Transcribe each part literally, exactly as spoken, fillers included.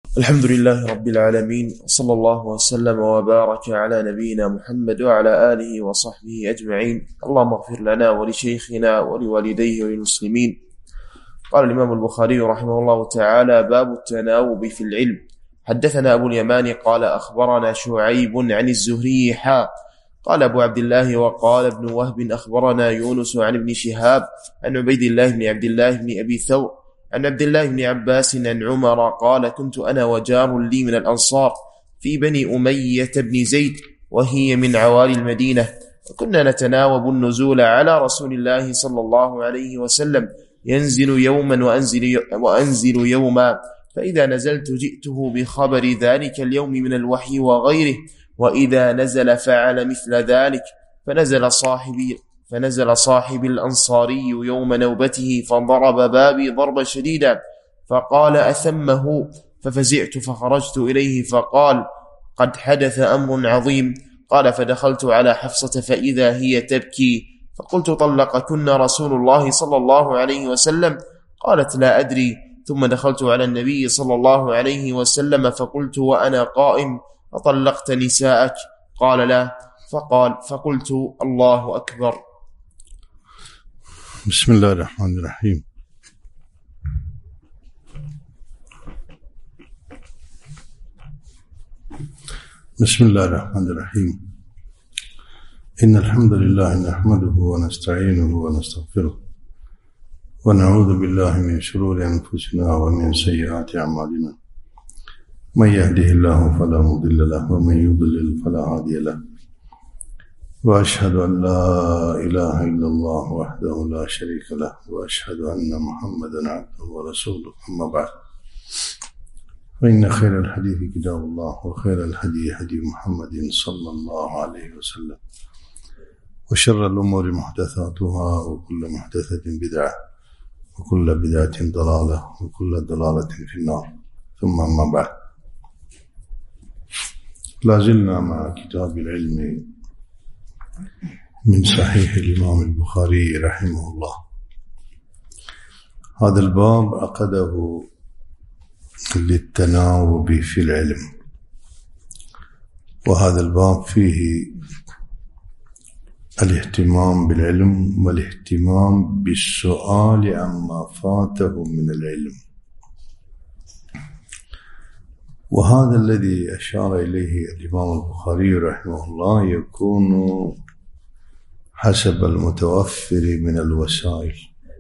الحمد لله رب العالمين، صلى الله وسلم وبارك على نبينا محمد وعلى آله وصحبه أجمعين. اللهم اغفر لنا ولشيخنا ولوالديه وللمسلمين. قال الإمام البخاري رحمه الله تعالى: باب التناوب في العلم. حدثنا أبو اليمان قال أخبرنا شعيب عن الزهري حا قال أبو عبد الله وقال ابن وهب أخبرنا يونس عن ابن شهاب عن عبيد الله بن عبد الله بن أبي ثور عن عبد الله بن عباس عن عمر قال: كنت أنا وجار لي من الأنصار في بني أمية بن زيد، وهي من عوالي المدينة، وكنا نتناوب النزول على رسول الله صلى الله عليه وسلم، ينزل يوما وأنزل, وأنزل يوما، فإذا نزلت جئته بخبر ذلك اليوم من الوحي وغيره، وإذا نزل فعل مثل ذلك. فنزل صاحبي فنزل صاحب الأنصاري يوم نوبته فضرب بابي ضربا شديدا، فقال: أثمه؟ ففزعت فخرجت إليه فقال: قد حدث أمر عظيم. قال: فدخلت على حفصة فإذا هي تبكي، فقلت: طلقكن رسول الله صلى الله عليه وسلم؟ قالت: لا أدري. ثم دخلت على النبي صلى الله عليه وسلم فقلت وأنا قائم: أطلقت نساءك؟ قال: لا. فقال فقلت: الله أكبر. بسم الله الرحمن الرحيم. بسم الله الرحمن الرحيم. إن الحمد لله نحمده ونستعينه ونستغفره، ونعوذ بالله من شرور أنفسنا ومن سيئات أعمالنا. من يهده الله فلا مضل له، ومن يضلل فلا هادي له. وأشهد أن لا إله إلا الله وحده لا شريك له، وأشهد أن محمدا عبده ورسوله. أما بعد، فإن خير الحديث كتاب الله، وخير الهدي هدي محمد صلى الله عليه وسلم، وشر الأمور محدثاتها، وكل محدثة بدعة، وكل بدعة ضلالة، وكل ضلالة في النار. ثم أما بعد، لازلنا مع كتاب العلم من صحيح الإمام البخاري رحمه الله. هذا الباب عقده للتناوب في العلم، وهذا الباب فيه الاهتمام بالعلم والاهتمام بالسؤال عما فاته من العلم، وهذا الذي أشار إليه الإمام البخاري رحمه الله يكون حسب المتوفر من الوسائل.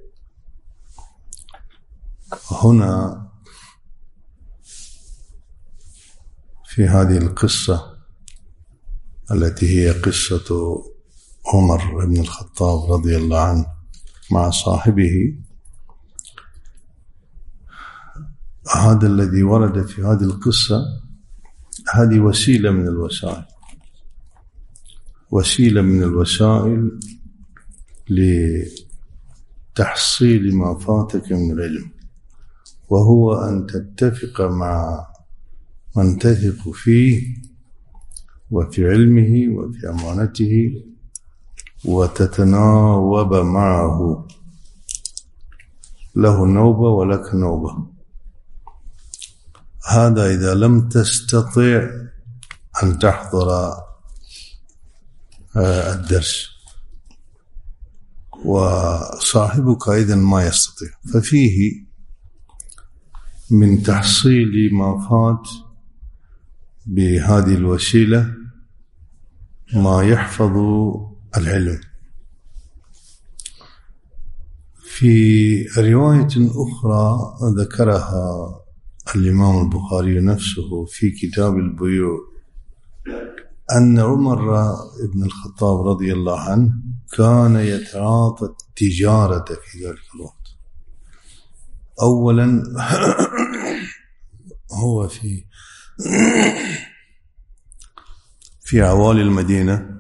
هنا في هذه القصة التي هي قصة عمر بن الخطاب رضي الله عنه مع صاحبه، هذا الذي ورد في هذه القصة هذه وسيلة من الوسائل، وسيلة من الوسائل لتحصيل ما فاتك من العلم، وهو أن تتفق مع من تثق فيه وفي علمه وفي أمانته، وتتناوب معه، له نوبة ولك نوبة. هذا إذا لم تستطع أن تحضر الدرس، وصاحبك أيضا ما يستطيع، ففيه من تحصيل ما فات بهذه الوسيلة ما يحفظ العلم. في رواية أخرى ذكرها الإمام البخاري نفسه في كتاب البيوع أن عمر بن الخطاب رضي الله عنه كان يتعاطى التجارة في ذلك الوقت. أولا هو في في عوالي المدينة،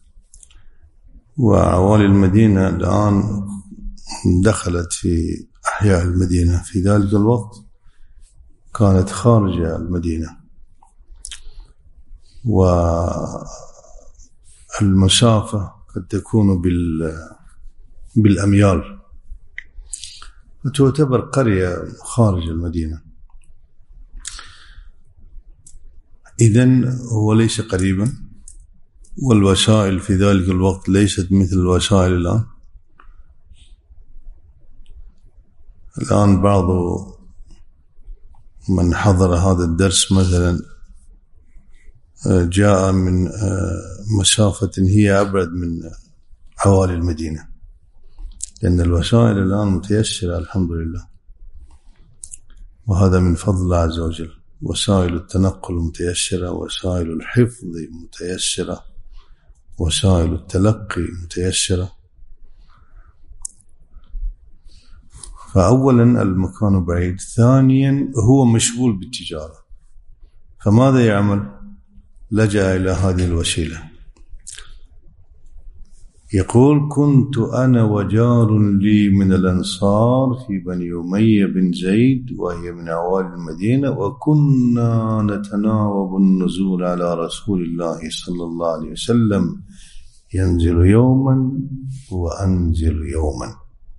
وعوالي المدينة الآن دخلت في أحياء المدينة، في ذلك الوقت كانت خارج المدينة، والمسافة قد تكون بالأميال، وتعتبر قرية خارج المدينة. إذن هو ليس قريبا، والوسائل في ذلك الوقت ليست مثل الوسائل الآن. الآن بعض من حضر هذا الدرس مثلا جاء من مسافة هي أبعد من حوالي المدينة، لأن الوسائل الآن متيسرة الحمد لله، وهذا من فضل الله عز وجل. وسائل التنقل متيسرة، وسائل الحفظ متيسرة، وسائل التلقي متيسرة. فأولا المكان بعيد، ثانيا هو مشغول بالتجارة، فماذا يعمل؟ لجأ إلى هذه الوسيلة. يقول: كنت أنا وجار لي من الأنصار في بني أمية بن زيد، وهي من أوائل المدينة، وكنا نتناوب النزول على رسول الله صلى الله عليه وسلم، ينزل يوما وأنزل يوما.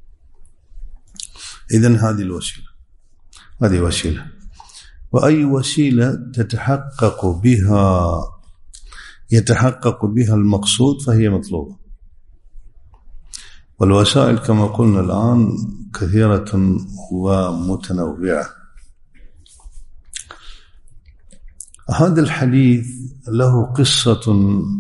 إذن هذه الوسيلة، هذه وسيلة. وأي وسيلة تتحقق بها يتحقق بها المقصود فهي مطلوبة. والوسائل كما قلنا الآن كثيرة ومتنوعة. هذا الحديث له قصة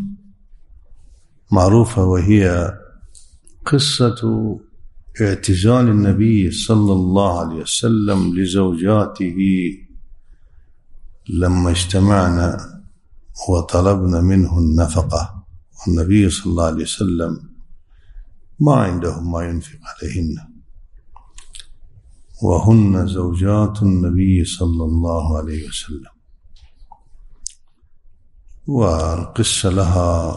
معروفة، وهي قصة اعتزال النبي صلى الله عليه وسلم لزوجاته لما اجتمعنا وطلبنا منه النفقة، والنبي صلى الله عليه وسلم ما عندهم ما ينفق عليهن، وهن زوجات النبي صلى الله عليه وسلم. والقصة لها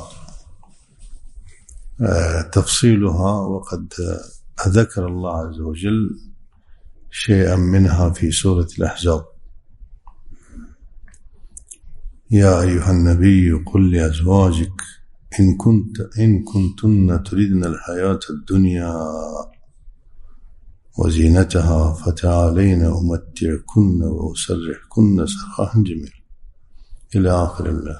تفصيلها، وقد ذكر الله عز وجل شيئا منها في سورة الأحزاب. يا أيها النبي قل لأزواجك إن كنت إن كنتن تريدن الحياة الدنيا وزينتها فتعالين أمتعكن وأسرحكن سراحا جميلا إلى آخر الله.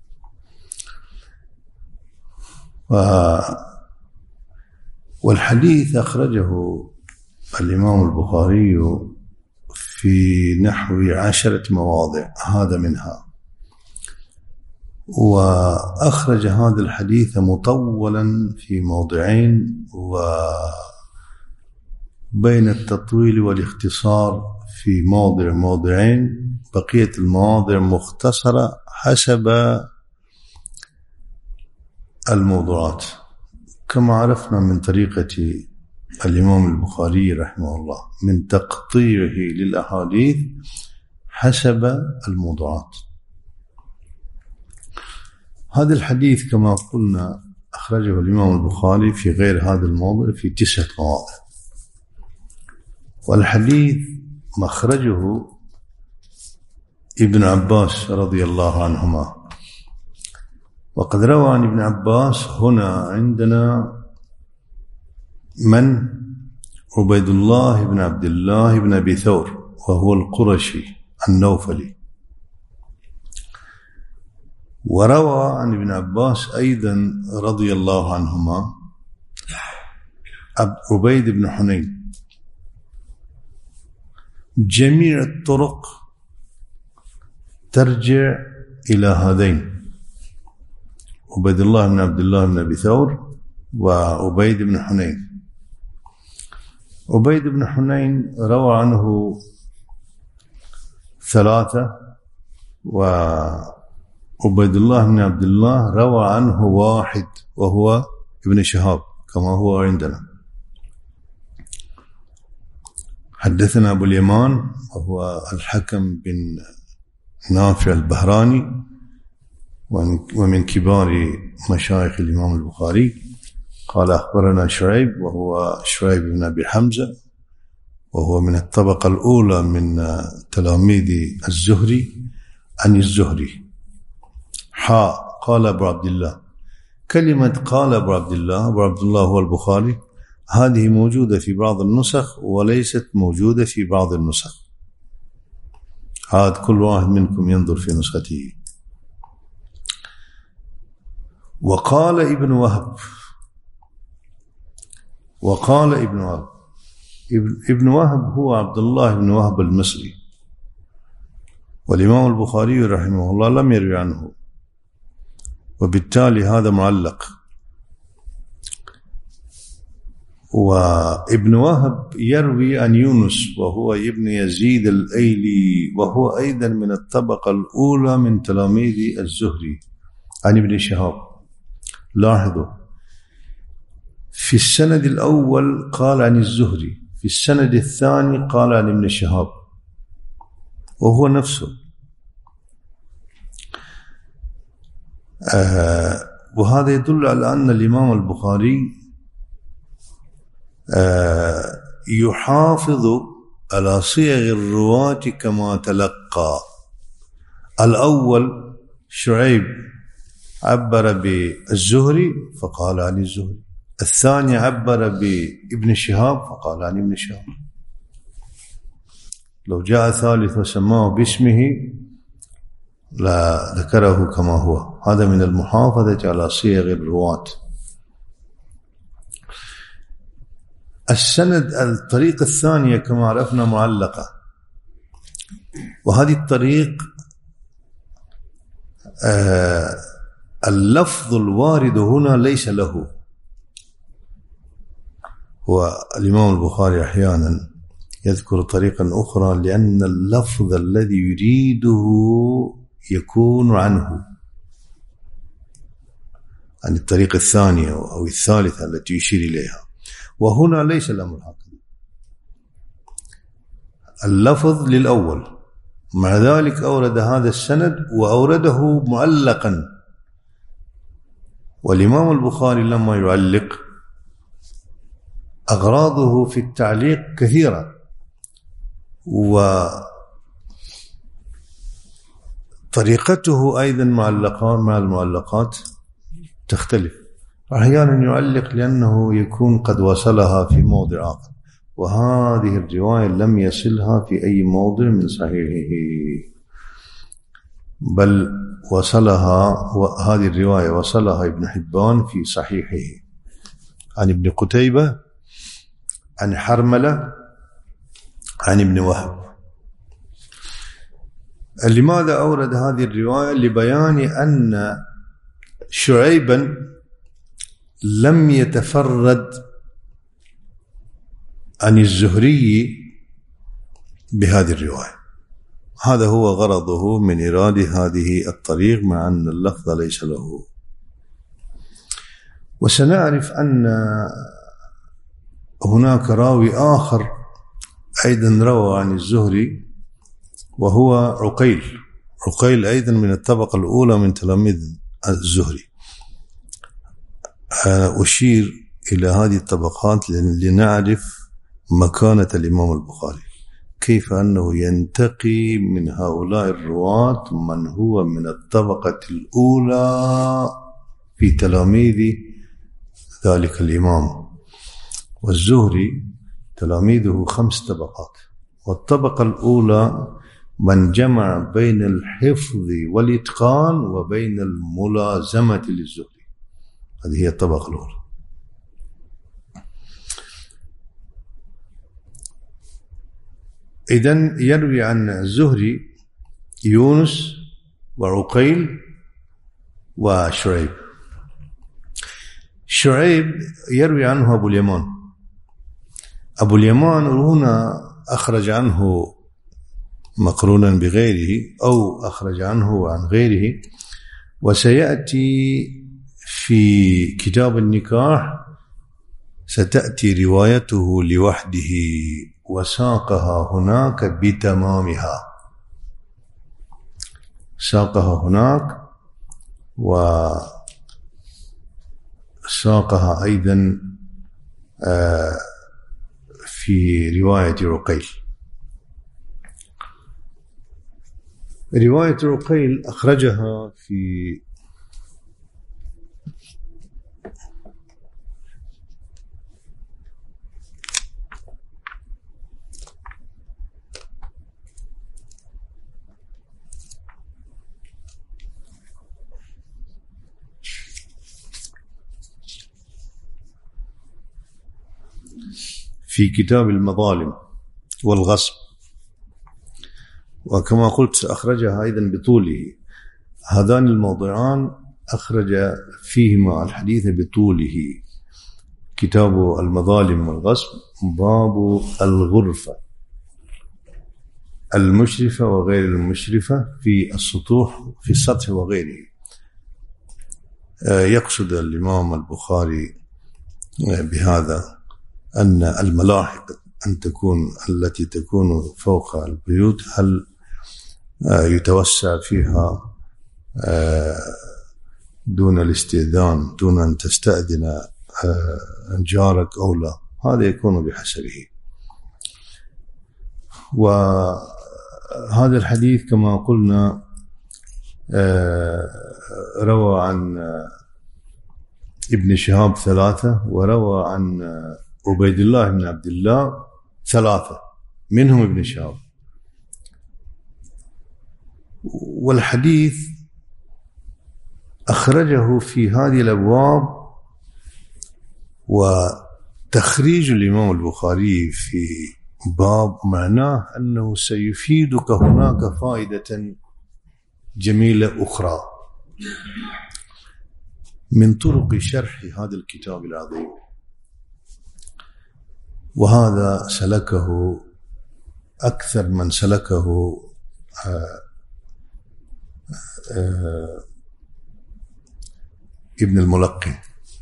والحديث أخرجه الإمام البخاري في نحو عشرة مواضع، هذا منها. وأخرج هذا الحديث مطولا في موضعين، وبين التطويل والاختصار في موضع موضعين، بقية المواضع مختصرة حسب الموضوعات، كما عرفنا من طريقة الإمام البخاري رحمه الله من تقطيعه للأحاديث حسب الموضوعات. هذا الحديث كما قلنا أخرجه الإمام البخاري في غير هذا الموضع في تسعة مواضع. والحديث مخرجه ابن عباس رضي الله عنهما. وقد روى عن ابن عباس هنا عندنا من؟ عبيد الله بن عبد الله بن أبي ثور، وهو القرشي النوفلي. وروى عن ابن عباس أيضا رضي الله عنهما عبيد بن حنين. جميع الطرق ترجع إلى هذين، عبيد الله بن عبد الله بن أبي ثور وعبيد بن حنين. عبيد بن حنين روى عنه ثلاثة، وعبيد الله بن عبد الله روى عنه واحد وهو ابن شهاب كما هو عندنا. حدثنا أبو اليمان وهو الحكم بن نافع البهراني، ومن كبار مشايخ الإمام البخاري، قال أخبرنا شعيب وهو شعيب بن أبي حمزة، وهو من الطبقة الأولى من تلاميذ الزهري عن الزهري. حا قال أبو عبد الله. كلمة قال أبو عبد الله، أبو عبد الله هو البخاري، هذه موجودة في بعض النسخ وليست موجودة في بعض النسخ. هذا كل واحد منكم ينظر في نسخته. وقال ابن وهب وقال ابن وهب ابن وهب هو عبد الله بن وهب المصري، والإمام البخاري رحمه الله لم يروي عنه، وبالتالي هذا معلق. وابن وهب يروي عن يونس وهو ابن يزيد الأيلي، وهو أيضا من الطبقة الأولى من تلاميذ الزهري عن ابن شهاب. لاحظوا، في السند الأول قال عن الزهري، في السند الثاني قال عن ابن شهاب، وهو نفسه. آه وهذا يدل على أن الإمام البخاري آه يحافظ على صيغ الرواة كما تلقى. الأول شعيب عبر بالزهري فقال عن الزهري، الثاني عبر بابن شهاب فقال عن ابن شهاب. لو جاء ثالث وسماه باسمه لا ذكره كما هو. هذا من المحافظة على صيغ الرواة. السند الطريقة الثانية كما عرفنا معلقة، وهذه الطريق آه اللفظ الوارد هنا ليس له. والإمام البخاري أحيانا يذكر طريقا أخرى لأن اللفظ الذي يريده يكون عنه، عن الطريقة الثانية أو الثالثة التي يشير إليها، وهنا ليس الأمر هكذا. اللفظ للأول، مع ذلك أورد هذا السند وأورده معلقا. والإمام البخاري لما يعلق أغراضه في التعليق كثيرة، وطريقته أيضا معلقان مع المعلقات تختلف. أحيانا يعلق لأنه يكون قد وصلها في موضع آخر، وهذه الرواية لم يصلها في أي موضع من صحيحه، بل وصلها، وهذه الرواية وصلها ابن حبان في صحيحه عن ابن قتيبة عن حرملة عن ابن وهب. لماذا أورد هذه الرواية؟ لبيان أن شعيبا لم يتفرد عن الزهري بهذه الرواية. هذا هو غرضه من إرادة هذه الطريق، مع أن اللفظ ليس له. وسنعرف أن هناك راوي آخر أيضا روى عن الزهري وهو عقيل. عقيل أيضا من الطبقة الأولى من تلاميذ الزهري. أشير إلى هذه الطبقات لنعرف مكانة الإمام البخاري، كيف أنه ينتقي من هؤلاء الرواة من هو من الطبقة الأولى في تلاميذ ذلك الإمام. والزهري تلاميذه خمس طبقات، والطبقة الأولى من جمع بين الحفظ والإتقان وبين الملازمة للزهري. هذه هي الطبقة الأولى. إذن يروي عن الزهري يونس وعقيل وشعيب. شعيب يروي عنه أبو اليمان. أبو اليمان هنا أخرج عنه مقرونا بغيره أو أخرج عنه عن غيره، وسيأتي في كتاب النكاح ستأتي روايته لوحده، وساقها هناك بتمامها. ساقها هناك وساقها أيضا في رواية عقيل. رواية عقيل أخرجها في في كتاب المظالم والغصب، وكما قلت أخرجها أيضا بطوله. هذان الموضوعان أخرج فيهما الحديث بطوله: كتاب المظالم والغصب، باب الغرفة المشرفة وغير المشرفة في السطوح في السطح وغيره. يقصد الإمام البخاري بهذا أن الملاحق أن تكون التي تكون فوق البيوت هل يتوسع فيها دون الاستئذان، دون أن تستأذن جارك أو لا، هذا يكون بحسبه. وهذا الحديث كما قلنا روى عن ابن شهاب ثلاثة، وروى عن عبيد الله بن عبد الله ثلاثة منهم ابن شهاب. والحديث أخرجه في هذه الأبواب، وتخريج الإمام البخاري في باب معناه أنه سيفيدك هناك فائدة جميلة أخرى من طرق شرح هذا الكتاب العظيم، وهذا سلكه أكثر من سلكه ابن الملقن.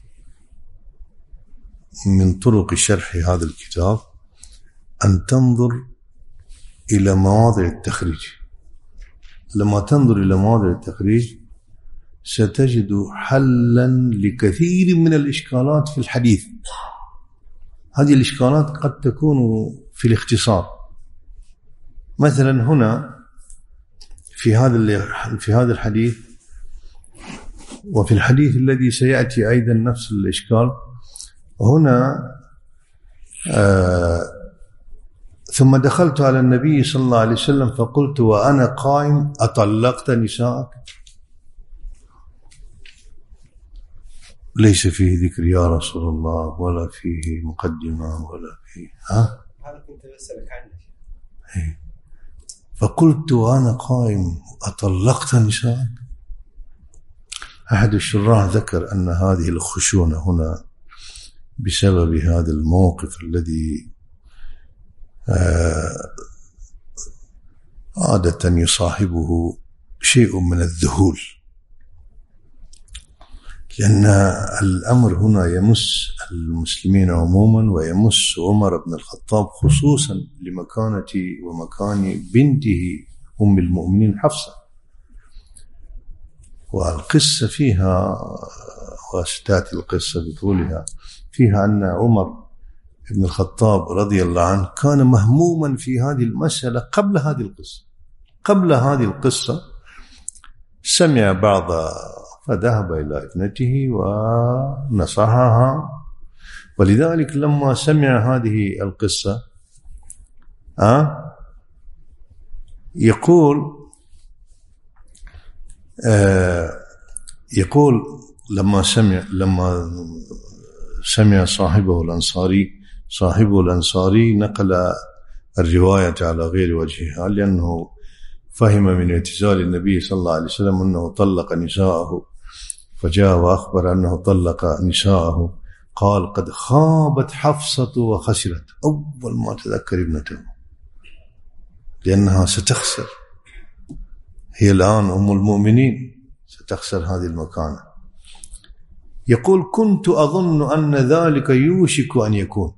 من طرق شرح هذا الكتاب أن تنظر إلى مواضع التخريج. لما تنظر إلى مواضع التخريج ستجد حلا لكثير من الإشكالات في الحديث. هذه الإشكالات قد تكون في الاختصار. مثلا هنا في هذا في هذا الحديث وفي الحديث الذي سيأتي أيضا نفس الإشكال. هنا آه ثم دخلت على النبي صلى الله عليه وسلم فقلت وأنا قائم أطلقت نساءك. ليس فيه ذكر يا رسول الله، ولا فيه مقدمة، ولا فيه ها هذا كنت أسألك عنه. فقلت وأنا قائم أطلقت نساءك. أحد الشراح ذكر أن هذه الخشونة هنا بسبب هذا الموقف الذي عادة يصاحبه شيء من الذهول، لأن الأمر هنا يمس المسلمين عموما ويمس عمر بن الخطاب خصوصا لمكانة ومكان بنته أم المؤمنين حفصة. والقصة فيها، وستأتي القصة بطولها، فيها أن عمر بن الخطاب رضي الله عنه كان مهموما في هذه المسألة قبل هذه القصة. قبل هذه القصة سمع بعض فذهب إلى ابنته ونصحها، ولذلك لما سمع هذه القصة أه يقول آه يقول لما سمع لما سمع صاحبه الأنصاري صاحبه الأنصاري نقل الرواية على غير وجهها، لأنه فهم من اعتزال النبي صلى الله عليه وسلم أنه طلق نساءه، فجاء وأخبر أنه طلق نساءه. قال قد خابت حفصة وخسرت. أول ما تذكر ابنته، لأنها ستخسر، هي الآن أم المؤمنين، ستخسر هذه المكانة. يقول كنت أظن أن ذلك يوشك أن يكون،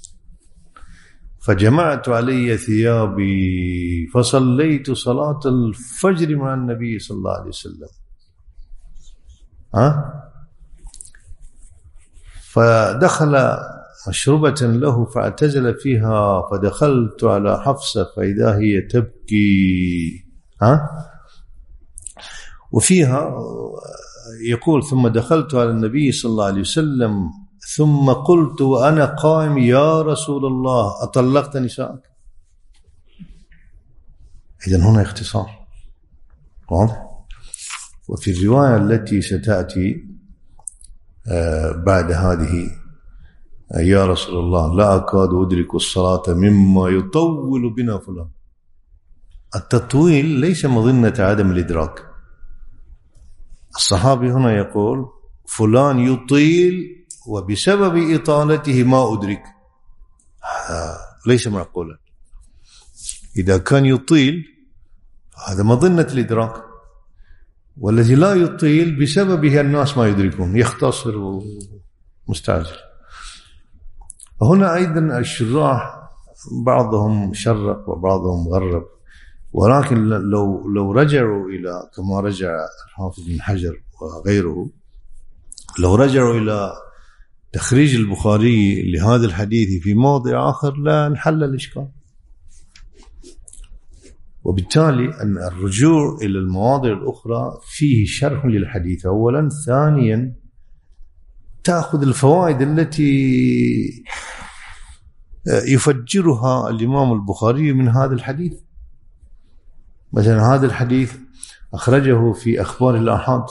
فجمعت علي ثيابي فصليت صلاة الفجر مع النبي صلى الله عليه وسلم. ها؟ فدخل مشربة له فاعتزل فيها، فدخلت على حفصة فإذا هي تبكي. ها؟ وفيها يقول ثم دخلت على النبي صلى الله عليه وسلم ثم قلت وأنا قائم يا رسول الله أطلقت نساءك. إذن هنا اختصار واضح. وفي الرواية التي ستأتي بعد هذه يا رسول الله لا أكاد أدرك الصلاة مما يطول بنا فلان. التطويل ليس مظنة عدم الإدراك. الصحابي هنا يقول فلان يطيل وبسبب إطالته ما أدرك، ليس معقولا. إذا كان يطيل هذا مظنة الإدراك، والذي لا يطيل بسببه الناس ما يدركون، يختصر ومستعجل. هنا أيضا الشراح بعضهم شرق وبعضهم غرب، ولكن لو لو رجعوا إلى كما رجع الحافظ بن حجر وغيره، لو رجعوا إلى تخريج البخاري لهذا الحديث في موضع آخر لا انحل الإشكال. وبالتالي أن الرجوع إلى المواضع الأخرى فيه شرح للحديث أولا. ثانيا تأخذ الفوائد التي يفجرها الإمام البخاري من هذا الحديث. مثلا هذا الحديث أخرجه في أخبار الآحاد،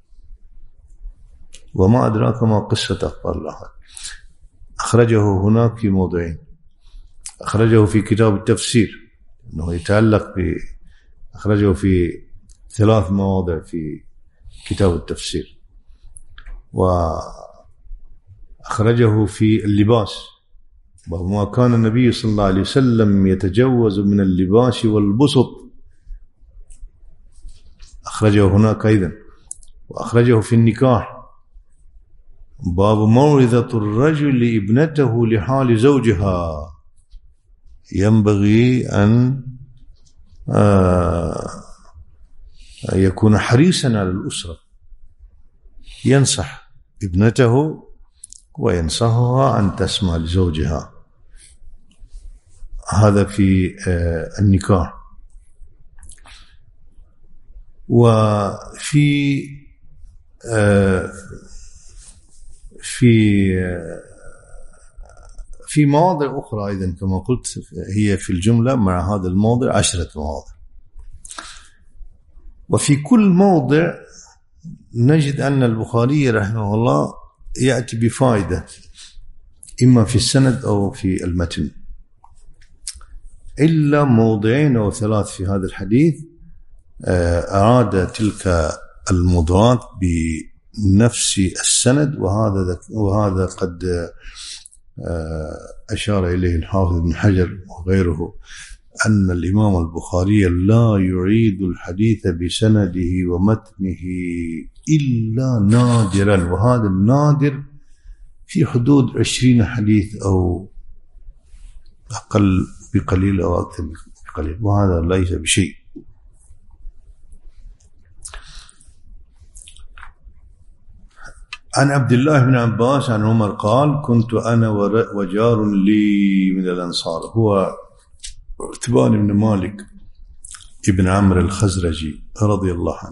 وما أدراك ما قصة أخبار الآحاد. أخرجه هناك في موضعين، أخرجه في كتاب التفسير أنه يتعلق ب أخرجه في ثلاث مواضع في كتاب التفسير، وأخرجه في اللباس وما كان النبي صلى الله عليه وسلم يتجوز من اللباس والبسط، أخرجه هناك أيضا. وأخرجه في النكاح باب موعظة الرجل ابنته لحال زوجها، ينبغي أن يكون حريصا على الأسرة، ينصح ابنته وينصحها أن تسمع لزوجها. هذا في النكاح. وفي في في مواضع أخرى أيضا كما قلت، هي في الجملة مع هذا الموضع عشرة مواضع، وفي كل موضع نجد أن البخاري رحمه الله يأتي بفائدة إما في السند أو في المتن، إلا موضعين أو ثلاث في هذا الحديث أراد تلك الموضوعات بنفس السند، وهذا وهذا قد أشار إليه الحافظ بن حجر وغيره، أن الإمام البخاري لا يعيد الحديث بسنده ومتنه إلا نادرا، وهذا النادر في حدود عشرين حديث أو أقل بقليل أو أكثر بقليل، وهذا ليس بشيء. عن عبد الله بن عباس عن عمر قال كنت أنا وجار لي من الأنصار، هو عتبان بن مالك ابن عمرو الخزرجي رضي الله عنه،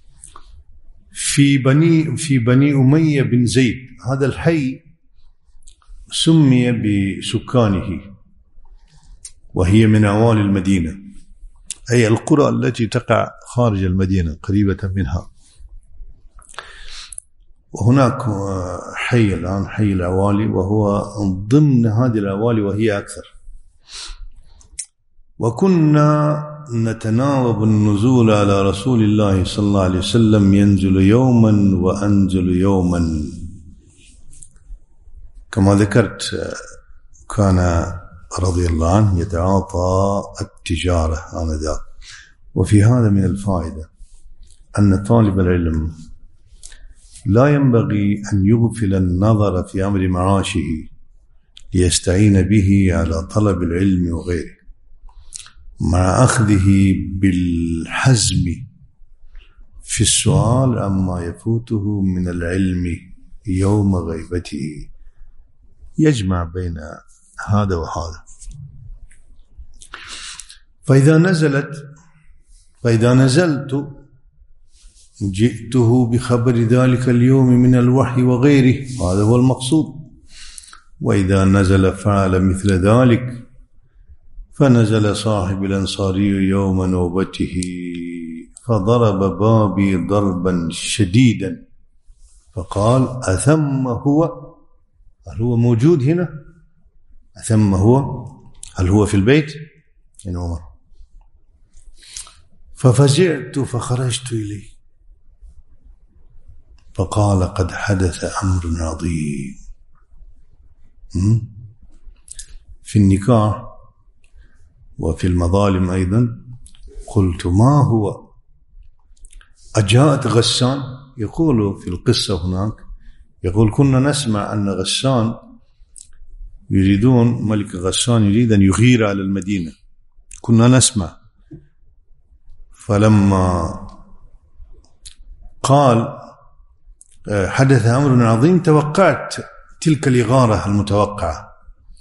في بني في بني أمية بن زيد. هذا الحي سمي بسكانه، وهي من أوالي المدينة، أي القرى التي تقع خارج المدينة قريبة منها. وهناك حي الآن حي الأوالي، وهو ضمن هذه الأوالي وهي أكثر. وكنا نتناوب النزول على رسول الله صلى الله عليه وسلم، ينزل يوما وأنزل يوما. كما ذكرت كان رضي الله عنه يتعاطى التجارة آنذاك. وفي هذا من الفائدة أن طالب العلم لا ينبغي أن يغفل النظر في أمر معاشه ليستعين به على طلب العلم وغيره، مع أخذه بالحزم في السؤال عما يفوته من العلم يوم غيبته، يجمع بين هذا وهذا. فإذا نزلت فإذا نزلت جئته بخبر ذلك اليوم من الوحي وغيره، هذا هو المقصود. وإذا نزل فعل مثل ذلك. فنزل صاحب الأنصاري يوم نوبته فضرب بابي ضربا شديدا فقال أثم هو؟ هل هو موجود هنا ثم هو هل هو في البيت من عمر؟ ففزعت فخرجت إليه فقال قد حدث أمر عظيم في النكاح وفي المظالم أيضا. قلت ما هو؟ أجاءت غسان، يقول في القصة هناك، يقول كنا نسمع أن غسان يريدون، ملك غسان يريد أن يغير على المدينة، كنا نسمع. فلما قال حدث أمر عظيم توقعت تلك الإغارة المتوقعة.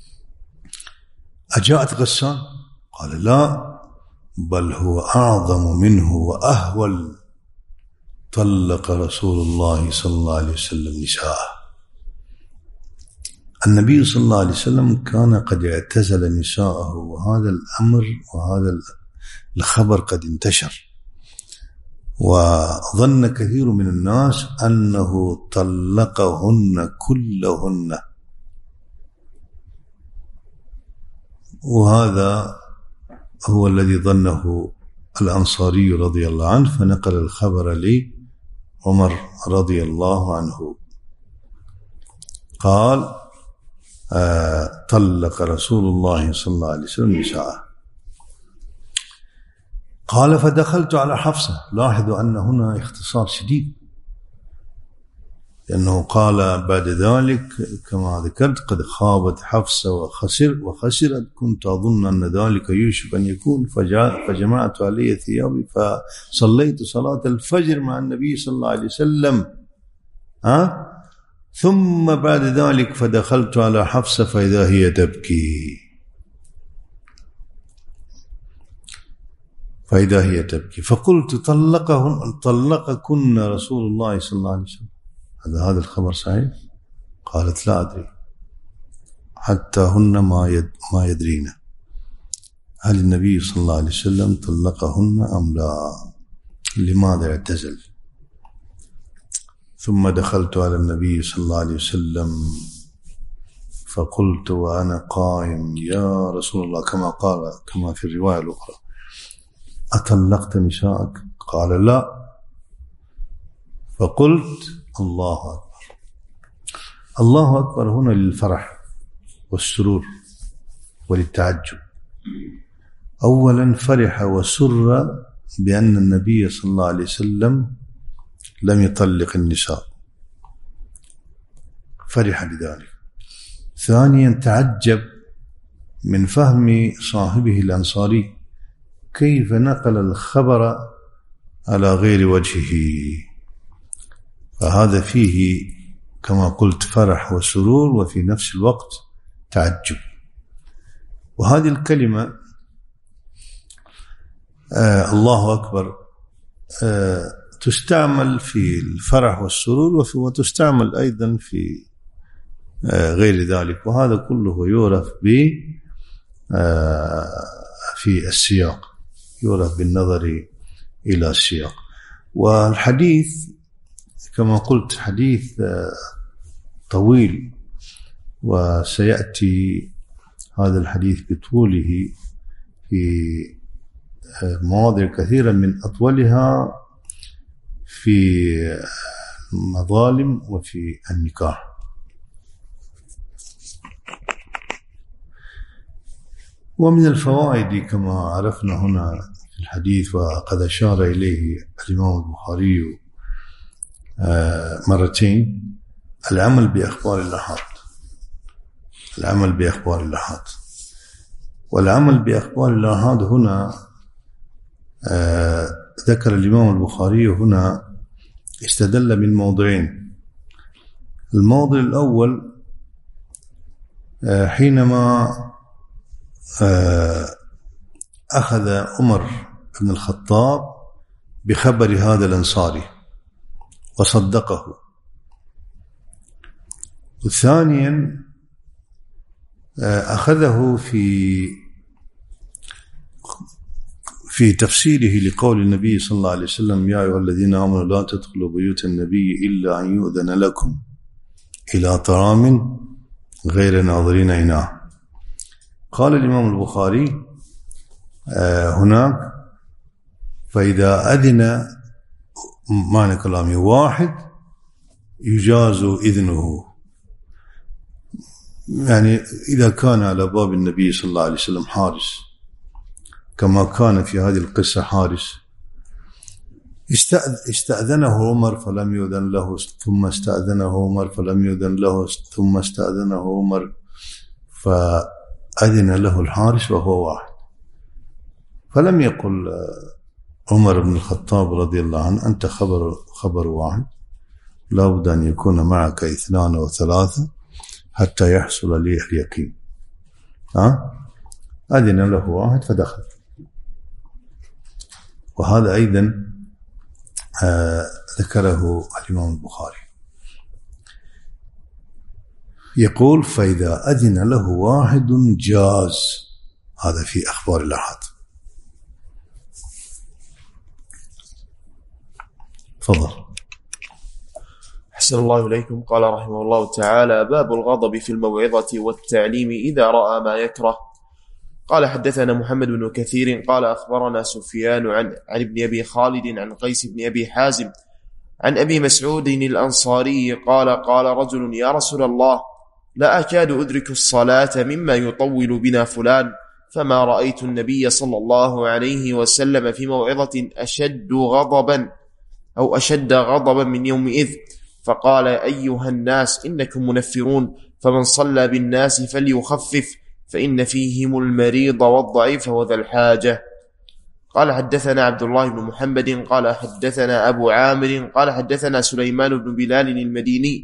أجاءت غسان؟ قال لا، بل هو أعظم منه وأهول. طلق رسول الله صلى الله عليه وسلم نساءه. النبي صلى الله عليه وسلم كان قد اعتزل نساءه، وهذا الأمر وهذا الخبر قد انتشر، وظن كثير من الناس أنه طلقهن كلهن، وهذا هو الذي ظنه الأنصاري رضي الله عنه، فنقل الخبر لي عمر رضي الله عنه قال آه طلق رسول الله صلى الله عليه وسلم نساءه. قال فدخلت على حفصة. لاحظوا أن هنا اختصار شديد، لأنه قال بعد ذلك كما ذكرت قد خابت حفصة وخسر وخسرت، كنت أظن أن ذلك يوشك أن يكون، فجمعت علي ثيابي فصليت صلاة الفجر مع النبي صلى الله عليه وسلم. ها؟ ثم بعد ذلك فدخلت على حفصة فإذا هي تبكي فإذا هي تبكي فقلت طلقهن طلقكن رسول الله صلى الله عليه وسلم، هذا هذا الخبر صحيح؟ قالت لا أدري، حتى هن ما يد ما يدرين هل النبي صلى الله عليه وسلم طلقهن أم لا، لماذا اعتزل. ثم دخلت على النبي صلى الله عليه وسلم فقلت وأنا قائم يا رسول الله، كما قال كما في الرواية الأخرى أطلقت نساءك؟ قال لا. فقلت الله أكبر. الله أكبر هنا للفرح والسرور وللتعجب. أولا فرح وسر بأن النبي صلى الله عليه وسلم لم يطلق النساء، فرح بذلك. ثانيا تعجب من فهم صاحبه الأنصاري كيف نقل الخبر على غير وجهه، فهذا فيه كما قلت فرح وسرور وفي نفس الوقت تعجب. وهذه الكلمة آه الله أكبر آه تستعمل في الفرح والسرور وتستعمل أيضا في آه غير ذلك، وهذا كله يعرف ب آه في السياق، يعرف بالنظر إلى السياق. والحديث كما قلت حديث طويل، وسيأتي هذا الحديث بطوله في مواضع كثيرة، من أطولها في المظالم وفي النكاح. ومن الفوائد كما عرفنا هنا في الحديث وقد أشار إليه الإمام البخاري مرتين، العمل بأخبار الآحاد، العمل بأخبار الآحاد. والعمل بأخبار الآحاد هنا ذكر الإمام البخاري هنا استدل من موضعين. الموضع الأول حينما أخذ عمر بن الخطاب بخبر هذا الأنصاري وصدقه. وثانيا أخذه في في تفسيره لقول النبي صلى الله عليه وسلم يا أيها الذين آمنوا لا تدخلوا بيوت النبي إلا أن يؤذن لكم إلى طعام غير ناظرين إناه. قال الإمام البخاري هناك فإذا أذن، معنى كلامي واحد يجاز إذنه، يعني إذا كان على باب النبي صلى الله عليه وسلم حارس كما كان في هذه القصة حارس، استأذنه عمر فلم يؤذن له، ثم استأذنه عمر فلم يؤذن له، ثم استأذنه عمر فأذن له الحارس وهو واحد، فلم يقل عمر بن الخطاب رضي الله عنه أنت خبر خبر واحد، لا بد أن يكون معك اثنان وثلاثة حتى يحصل لي اليقين. ها أذن له واحد فدخل. وهذا أيضا آه ذكره الإمام البخاري، يقول فإذا أذن له واحد جاز. هذا في أخبار الأحد. تفضل. أحسن الله إليكم. قال رحمه الله تعالى: باب الغضب في الموعظة والتعليم إذا رأى ما يكره. قال حدثنا محمد بن كثير قال أخبرنا سفيان عن, عن ابن أبي خالد عن قيس بن أبي حازم عن أبي مسعود الأنصاري قال قال رجل: يا رسول الله، لا أكاد أدرك الصلاة مما يطول بنا فلان، فما رأيت النبي صلى الله عليه وسلم في موعظة أشد غضبا أو أشد غضبا من يومئذ. فقال: أيها الناس، إنكم منفرون، فمن صلى بالناس فليخفف، فإن فيهم المريض والضعيف وذا الحاجة. قال حدثنا عبد الله بن محمد قال حدثنا أبو عامر قال حدثنا سليمان بن بلال المديني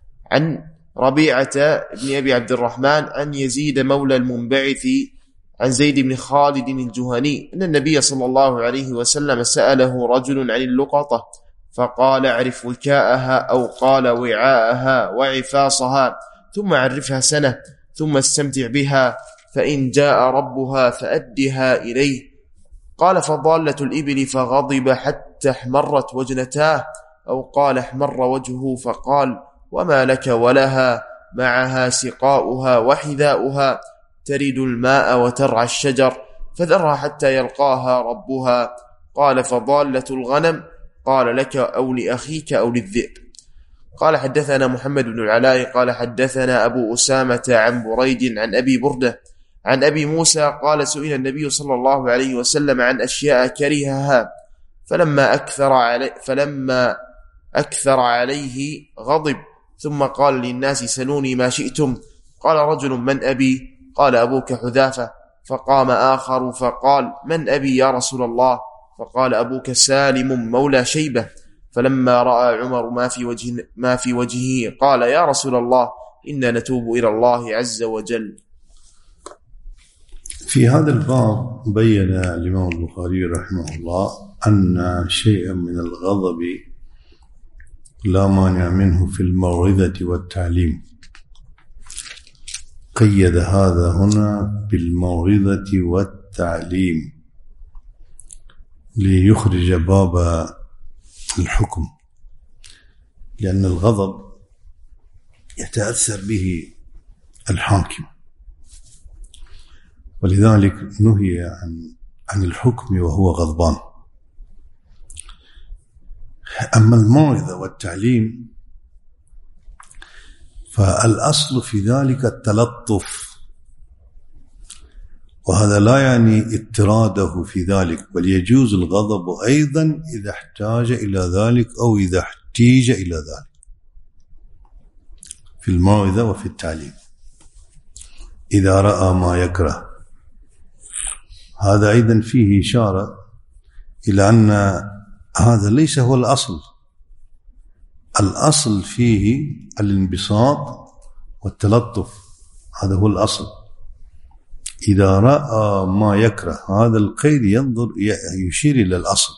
عن ربيعة بن أبي عبد الرحمن عن يزيد مولى المنبعث عن زيد بن خالد الجهني أن النبي صلى الله عليه وسلم سأله رجل عن اللقطة فقال: اعرف وكاءها، أو قال وعاءها وعفاصها، ثم عرفها سنة، ثم استمتع بها، فإن جاء ربها فأدها إليه. قال: فضالة الإبل، فغضب حتى احمرت وجنتاه، أو قال احمر وجهه، فقال: وما لك ولها، معها سقاؤها وحذاؤها، ترد الماء وترعى الشجر، فذرها حتى يلقاها ربها. قال: فضالة الغنم، قال: لك أو لأخيك أو للذئب. قال حدثنا محمد بن العلاء قال حدثنا أبو أسامة عن بريد عن أبي بردة عن أبي موسى قال: سئل النبي صلى الله عليه وسلم عن أشياء كرهها، فلما أكثر علي فلما أكثر عليه غضب، ثم قال للناس: سلوني ما شئتم. قال رجل: من أبي؟ قال: أبوك حذافة. فقام آخر فقال: من أبي يا رسول الله؟ فقال: أبوك سالم مولى شيبة. فلما رأى عمر ما في وجه ما في وجهه قال: يا رسول الله، إنا نتوب إلى الله عز وجل. في هذا الباب بين الإمام البخاري رحمه الله أن شيئا من الغضب لا مانع منه في الموعظة والتعليم. قيد هذا هنا بالموعظة والتعليم ليخرج باب الحكم، لأن الغضب يتأثر به الحاكم، ولذلك نهي عن عن الحكم وهو غضبان. أما الموعظة والتعليم فالأصل في ذلك التلطف، وهذا لا يعني اضطراده في ذلك، بل يجوز الغضب أيضا إذا احتاج إلى ذلك أو إذا احتيج إلى ذلك في الموعظة وفي التعليم. إذا رأى ما يكره، هذا أيضا فيه إشارة إلى أن هذا ليس هو الأصل. الأصل فيه الانبساط والتلطف، هذا هو الأصل. إذا رأى ما يكره، هذا القيد ينظر يشير إلى الأصل.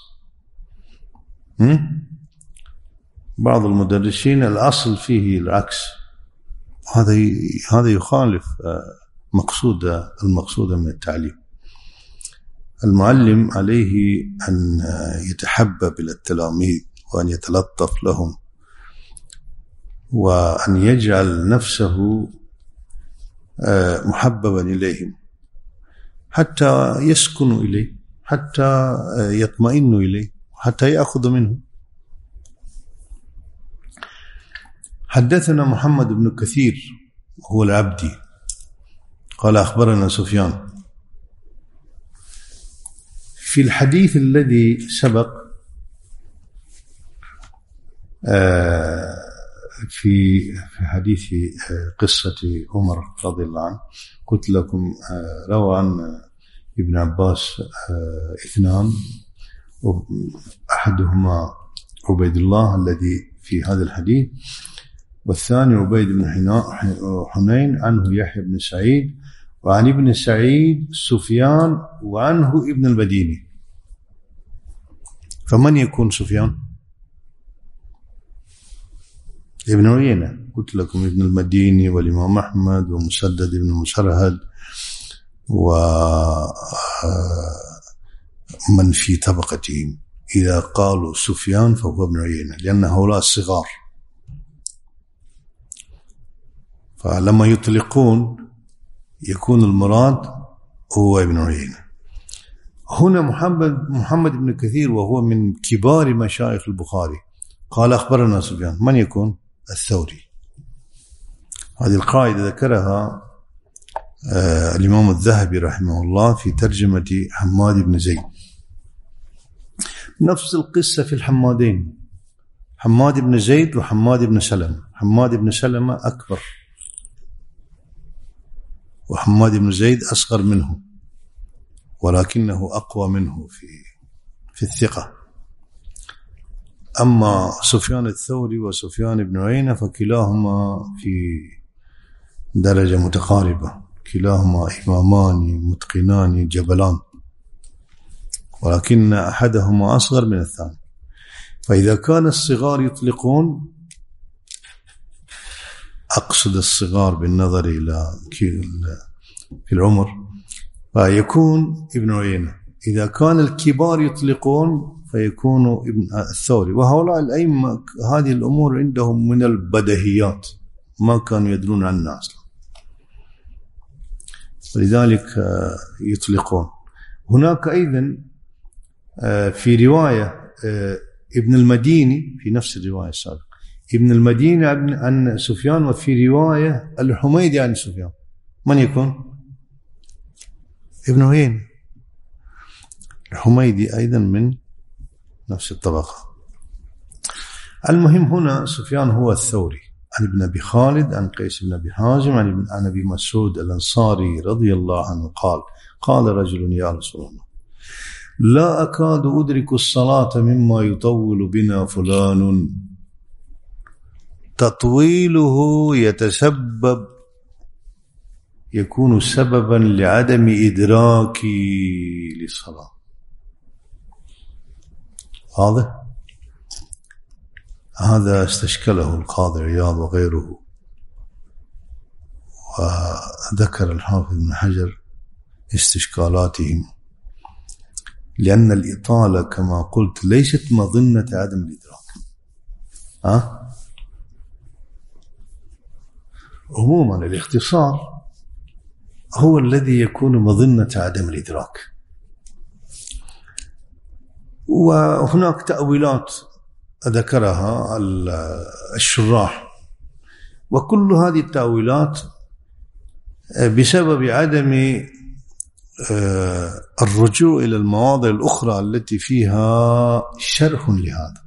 بعض المدرسين الأصل فيه العكس، هذا هذا يخالف مقصود المقصود من التعليم. المعلم عليه أن يتحبب إلى التلاميذ وأن يتلطف لهم، وأن يجعل نفسه محببا إليهم حتى يسكنوا إليه، حتى يطمئنوا إليه، حتى يأخذ منه. حدثنا محمد بن كثير هو العبدي قال أخبرنا سفيان. في الحديث الذي سبق في في حديث قصة عمر رضي الله عنه قلت لكم روى عن ابن عباس اثنان، أحدهما عبيد الله الذي في هذا الحديث، والثاني عبيد بن حنين، عنه يحيى بن سعيد، وعن ابن سعيد سفيان، وعنه ابن المديني. فمن يكون سفيان؟ ابن عيينة. قلت لكم ابن المديني والإمام أحمد ومسدد بن مسرهد ومن في طبقتهم إذا قالوا سفيان فهو ابن عيينة، لأن هؤلاء الصغار. فلما يطلقون يكون المراد هو ابن عيينة. هنا محمد محمد بن كثير وهو من كبار مشايخ البخاري قال أخبرنا سفيان. من يكون؟ الثوري. هذه القاعدة ذكرها آه الإمام الذهبي رحمه الله في ترجمة حماد بن زيد. نفس القصة في الحمادين، حماد بن زيد وحماد بن سلمة. حماد بن سلمة أكبر، وحماد بن زيد أصغر منه، ولكنه أقوى منه في في الثقة. أما سفيان الثوري وسفيان بن عيينة فكلاهما في درجة متقاربة، كلاهما إمامان متقنان جبلان، ولكن أحدهما أصغر من الثاني. فإذا كان الصغار يطلقون، أقصد الصغار بالنظر إلى في العمر، فيكون ابن عيينة. إذا كان الكبار يطلقون فيكون ابن الثوري. وهؤلاء الأئمة هذه الأمور عندهم من البديهيات، ما كانوا يدرون عنها أصلا، ولذلك يطلقون. هناك أيضا في رواية ابن المديني في نفس الرواية السابقة، ابن المديني عن سفيان، وفي رواية الحميدي عن سفيان. من يكون؟ ابن عيينة. الحميدي أيضا من نفس الطبقة. المهم هنا سفيان هو الثوري عن ابن أبي خالد عن قيس بن أبي حازم عن أبي مسعود الأنصاري رضي الله عنه قال قال رجل يا رسول الله لا أكاد أدرك الصلاة مما يطول بنا فلان تطويله يتسبب يكون سببا لعدم إدراكي للصلاة. هذا هذا استشكله القاضي عياض وغيره، وذكر الحافظ بن حجر استشكالاتهم، لأن الإطالة كما قلت ليست مظنة عدم الإدراك. ها؟ عموما الاختصار هو الذي يكون مظنة عدم الإدراك. وهناك تأويلات ذكرها الشراح، وكل هذه التأويلات بسبب عدم الرجوع إلى المواضع الأخرى التي فيها شرح لهذا.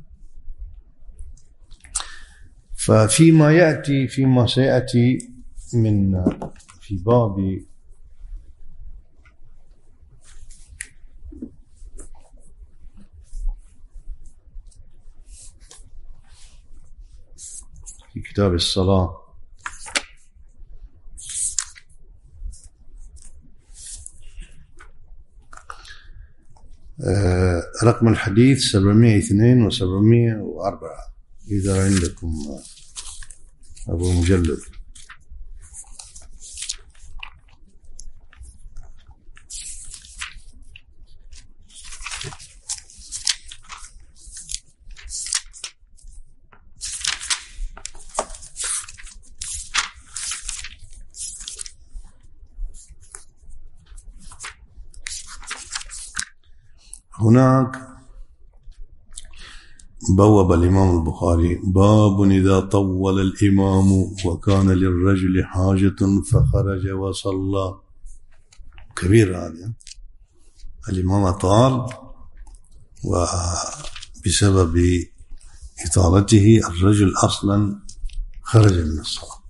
ففيما يأتي فيما سيأتي من في باب في كتاب الصلاة رقم الحديث سبعمائة واثنين وسبعمائة وأربعة إذا عندكم أبو مجلد. هناك بوب الإمام البخاري باب إذا طول الإمام وكان للرجل حاجة فخرج وصلى. كبير هذا، الإمام طال وبسبب إطالته الرجل أصلا خرج من الصلاة.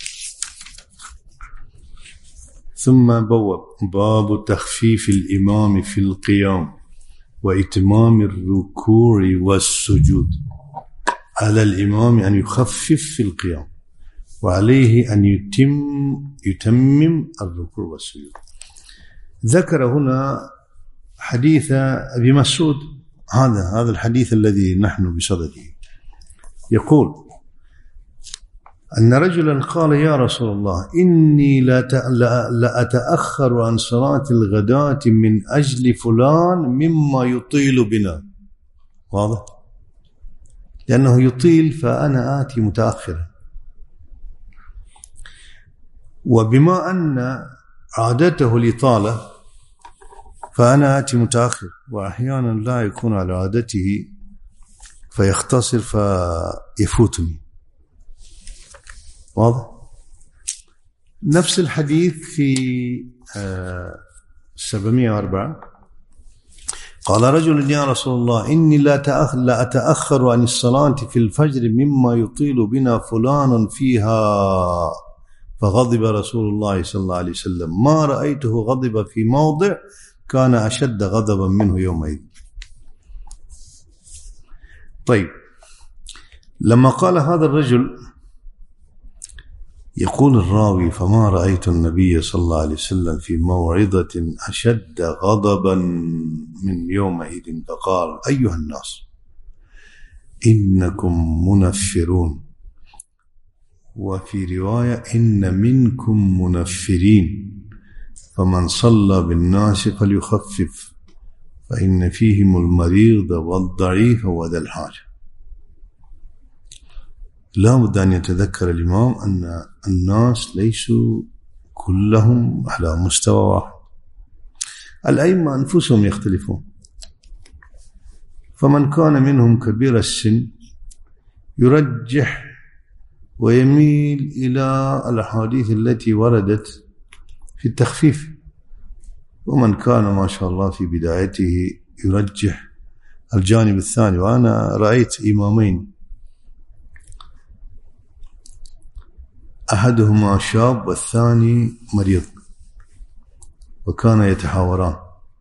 ثم بوب باب تخفيف الإمام في القيام وإتمام الركوع والسجود. على الإمام أن يخفف في القيام، وعليه أن يتم يتمم الركوع والسجود. ذكر هنا حديث أبي مسعود، هذا هذا الحديث الذي نحن بصدده. يقول أن رجلا قال يا رسول الله إني لا أتأخر عن صلاة الغداة من أجل فلان مما يطيل بنا. واضح؟ لأنه يطيل فأنا آتي متأخرا، وبما أن عادته الإطالة فأنا آتي متأخر، وأحيانا لا يكون على عادته فيختصر فيفوتني. واضح؟ نفس الحديث في سبعمائة وأربعة قال رجل يا رسول الله إني لا أتأخر عن الصلاة في الفجر مما يطيل بنا فلان فيها، فغضب رسول الله صلى الله عليه وسلم ما رأيته غضب في موضع كان أشد غضبا منه يومئذ. طيب، لما قال هذا الرجل يقول الراوي فما رأيت النبي صلى الله عليه وسلم في موعظة أشد غضبا من يومئذ، فقال أيها الناس إنكم منفرون، وفي رواية إن منكم منفرين، فمن صلى بالناس فليخفف فإن فيهم المريض والضعيف وذا الحاجة. لا بد أن يتذكر الإمام أن الناس ليسوا كلهم على مستوى واحد، الأئمة أنفسهم يختلفون، فمن كان منهم كبير السن يرجح ويميل إلى الأحاديث التي وردت في التخفيف، ومن كان ما شاء الله في بدايته يرجح الجانب الثاني. وأنا رأيت إمامين أحدهما شاب والثاني مريض وكان يتحاوران،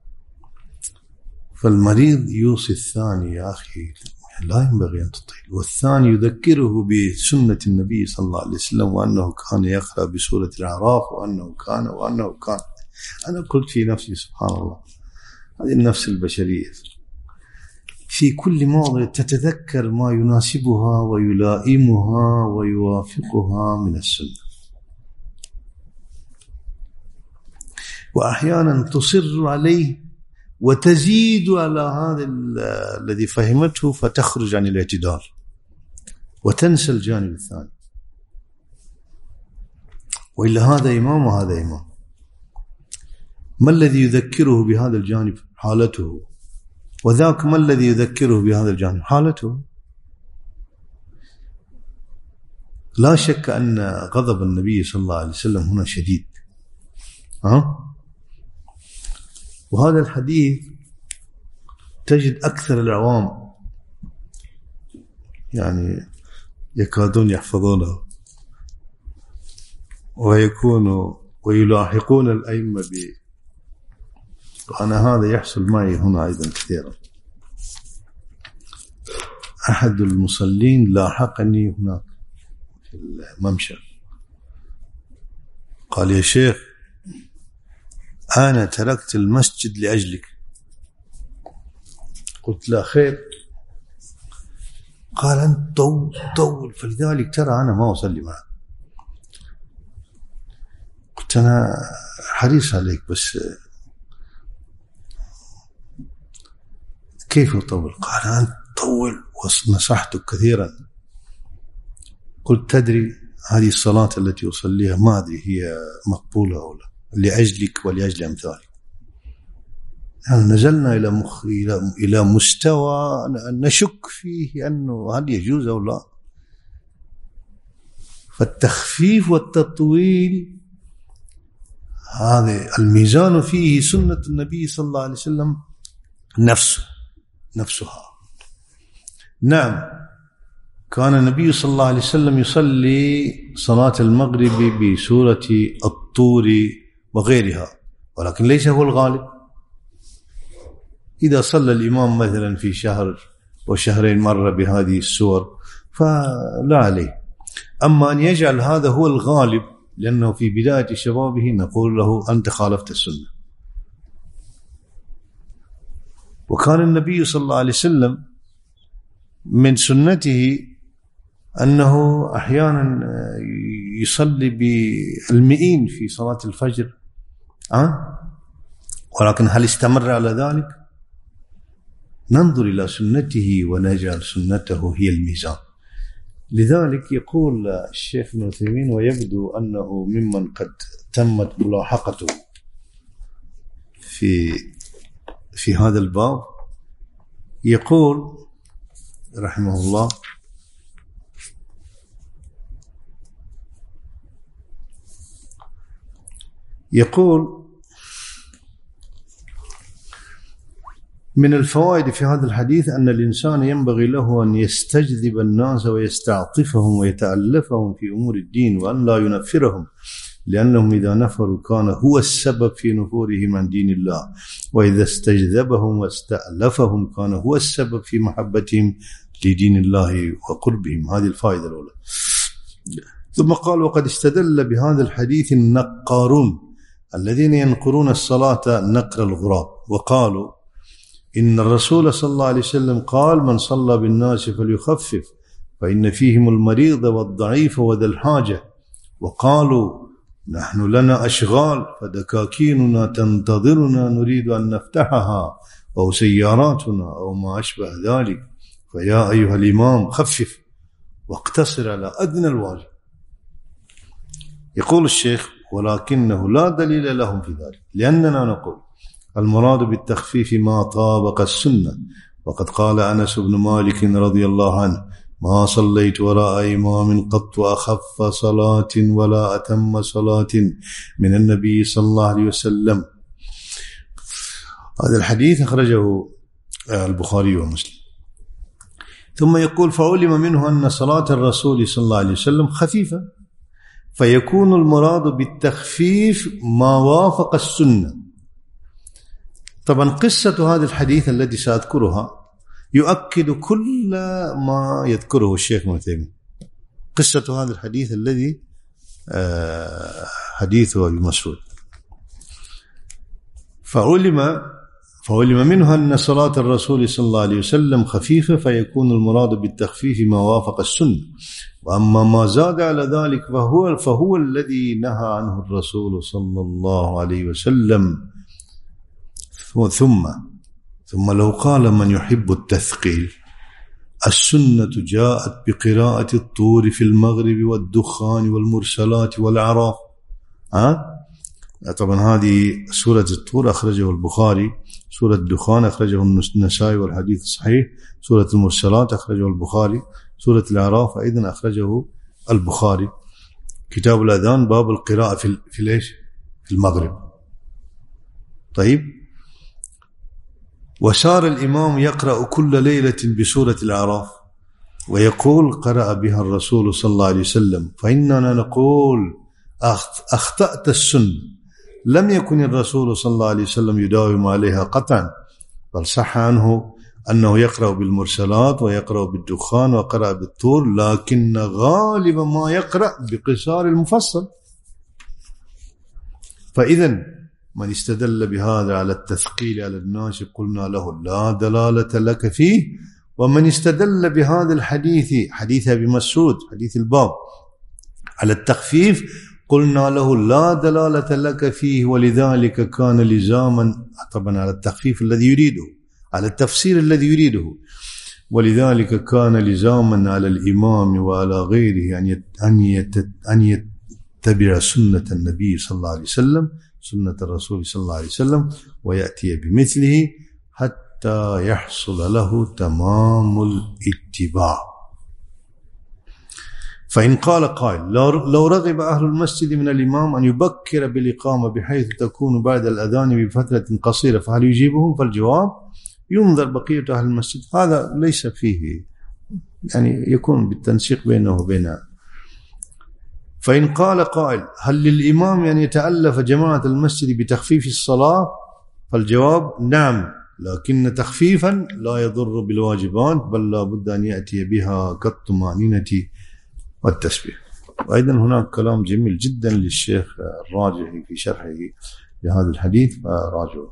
فالمريض يوصي الثاني يا أخي لا ينبغي أن تطيل، والثاني يذكره بسنة النبي صلى الله عليه وسلم وأنه كان يقرأ بسورة الأعراف وأنه كان وأنه كان. أنا قلت في نفسي سبحان الله، هذه النفس البشرية في كل موضع تتذكر ما يناسبها ويلائمها ويوافقها من السنة، وأحيانا تصر عليه وتزيد على هذا الذي فهمته فتخرج عن الاعتدال وتنسى الجانب الثاني، وإلا هذا إمام وهذا إمام. ما الذي يذكره بهذا الجانب؟ حالته، وذاك ما الذي يذكره بهذا الجانب؟ حالته. لا شك أن غضب النبي صلى الله عليه وسلم هنا شديد. ها؟ وهذا الحديث تجد أكثر العوام يعني يكادون يحفظونه ويكونوا ويلاحقون الأئمة ب وأنا هذا يحصل معي هنا أيضا كثيرا. أحد المصلين لاحقني هناك في الممشى قال يا شيخ أنا تركت المسجد لأجلك. قلت لا خير. قال أنت طول طول فلذلك ترى أنا ما أصلي معك. قلت أنا حريص عليك بس كيف أطول؟ قال أنت طول ونصحتك كثيرا. قلت تدري هذه الصلاة التي أصليها ما أدري هي مقبولة أو لا، لأجلك ولأجل أمثالك. هل نزلنا إلى مخ إلى إلى مستوى نشك فيه أنه هل يجوز أو لا. فالتخفيف والتطويل هذا الميزان فيه سنة النبي صلى الله عليه وسلم نفسه نفسها. نعم، كان النبي صلى الله عليه وسلم يصلي صلاة المغرب بسورة الطور وغيرها، ولكن ليس هو الغالب. إذا صلى الإمام مثلا في شهر وشهرين مرة بهذه السور فلا عليه. أما أن يجعل هذا هو الغالب لأنه في بداية شبابه نقول له أنت خالفت السنة. وكان النبي صلى الله عليه وسلم من سنته أنه أحيانا يصلي بالمئين في صلاة الفجر، أه؟ ولكن هل استمر على ذلك؟ ننظر إلى سنته ونجعل سنته هي الميزان. لذلك يقول الشيخ ابن عثيمين ويبدو أنه ممن قد تمت ملاحقته في في هذا الباب، يقول رحمه الله: يقول من الفوائد في هذا الحديث أن الإنسان ينبغي له أن يستجذب الناس ويستعطفهم ويتألفهم في أمور الدين، وأن لا ينفرهم، لأنهم إذا نفروا كان هو السبب في نفورهم عن دين الله، وإذا استجذبهم واستألفهم كان هو السبب في محبتهم لدين الله وقربهم. هذه الفائدة الأولى. ثم قال: وقد استدل بهذا الحديث النقارون الذين ينقرون الصلاة نقر الغراب، وقالوا إن الرسول صلى الله عليه وسلم قال: من صلى بالناس فليخفف فإن فيهم المريض والضعيف وذا الحاجة. وقالوا: نحن لنا أشغال فدكاكيننا تنتظرنا نريد أن نفتحها، أو سياراتنا أو ما أشبه ذلك، فيا أيها الإمام خفف واقتصر على أدنى الواجب. يقول الشيخ: ولكنه لا دليل لهم في ذلك، لأننا نقول المراد بالتخفيف ما طابق السنة. وقد قال أنس بن مالك رضي الله عنه: ما صليت وراء إمام قط أخف صلاة ولا أتم صلاة من النبي صلى الله عليه وسلم. هذا الحديث أخرجه البخاري ومسلم. ثم يقول: فعلم منه أن صلاة الرسول صلى الله عليه وسلم خفيفة، فيكون المراد بالتخفيف ما وافق السنة. طبعا قصة هذا الحديث الذي سأذكرها يؤكد كل ما يذكره الشيخ ابن عثيمين. قصة هذا الحديث الذي حديثه أبي مسعود. فعلم فعلم منه أن صلاة الرسول صلى الله عليه وسلم خفيفة، فيكون المراد بالتخفيف ما وافق السنة. وأما ما زاد على ذلك فهو, فهو الذي نهى عنه الرسول صلى الله عليه وسلم. ثم ثم لو قال من يحب التثقيل: السنة جاءت بقراءة الطور في المغرب والدخان والمرسلات والأعراف. ها؟ طبعا هذه سورة الطور أخرجه البخاري، سورة الدخان أخرجه النسائي والحديث صحيح، سورة المرسلات أخرجه البخاري، سورة الأعراف أيضا أخرجه البخاري. كتاب الأذان باب القراءة في في ليش في المغرب. طيب، وصار الإمام يقرأ كل ليلة بسورة الأعراف ويقول: قرأ بها الرسول صلى الله عليه وسلم. فإننا نقول: أخطأت السنة، لم يكن الرسول صلى الله عليه وسلم يداوم عليها قطعا، بل صح عنه أنه يقرأ بالمرسلات ويقرأ بالدخان وقرأ بالطور، لكن غالب ما يقرأ بقصار المفصل. فإذن من استدل بهذا على التثقيل على الناس قلنا له لا دلالة لك فيه. ومن استدل بهذا الحديث، حديث أبي مسعود حديث الباب، على التخفيف قلنا له لا دلالة لك فيه، ولذلك كان لزاما طبعا على التخفيف الذي يريده، على التفسير الذي يريده، ولذلك كان لزاما على الإمام وعلى غيره أن أن يتبع سنة النبي صلى الله عليه وسلم، سنة الرسول صلى الله عليه وسلم ويأتي بمثله حتى يحصل له تمام الاتباع. فإن قال قائل لو رغب أهل المسجد من الإمام أن يبكر بالإقامة بحيث تكون بعد الأذان بفترة قصيرة فهل يجيبهم؟ فالجواب ينظر بقية أهل المسجد، هذا ليس فيه يعني يكون بالتنسيق بينه وبينه. فإن قال قائل هل للإمام أن يتألف جماعة المسجد بتخفيف الصلاة؟ فالجواب نعم، لكن تخفيفا لا يضر بالواجبات بل لا بد أن يأتي بها كالطمأنينة والتسبيح. وأيضا هناك كلام جميل جدا للشيخ الراجحي في شرحه لهذا الحديث فراجعوا.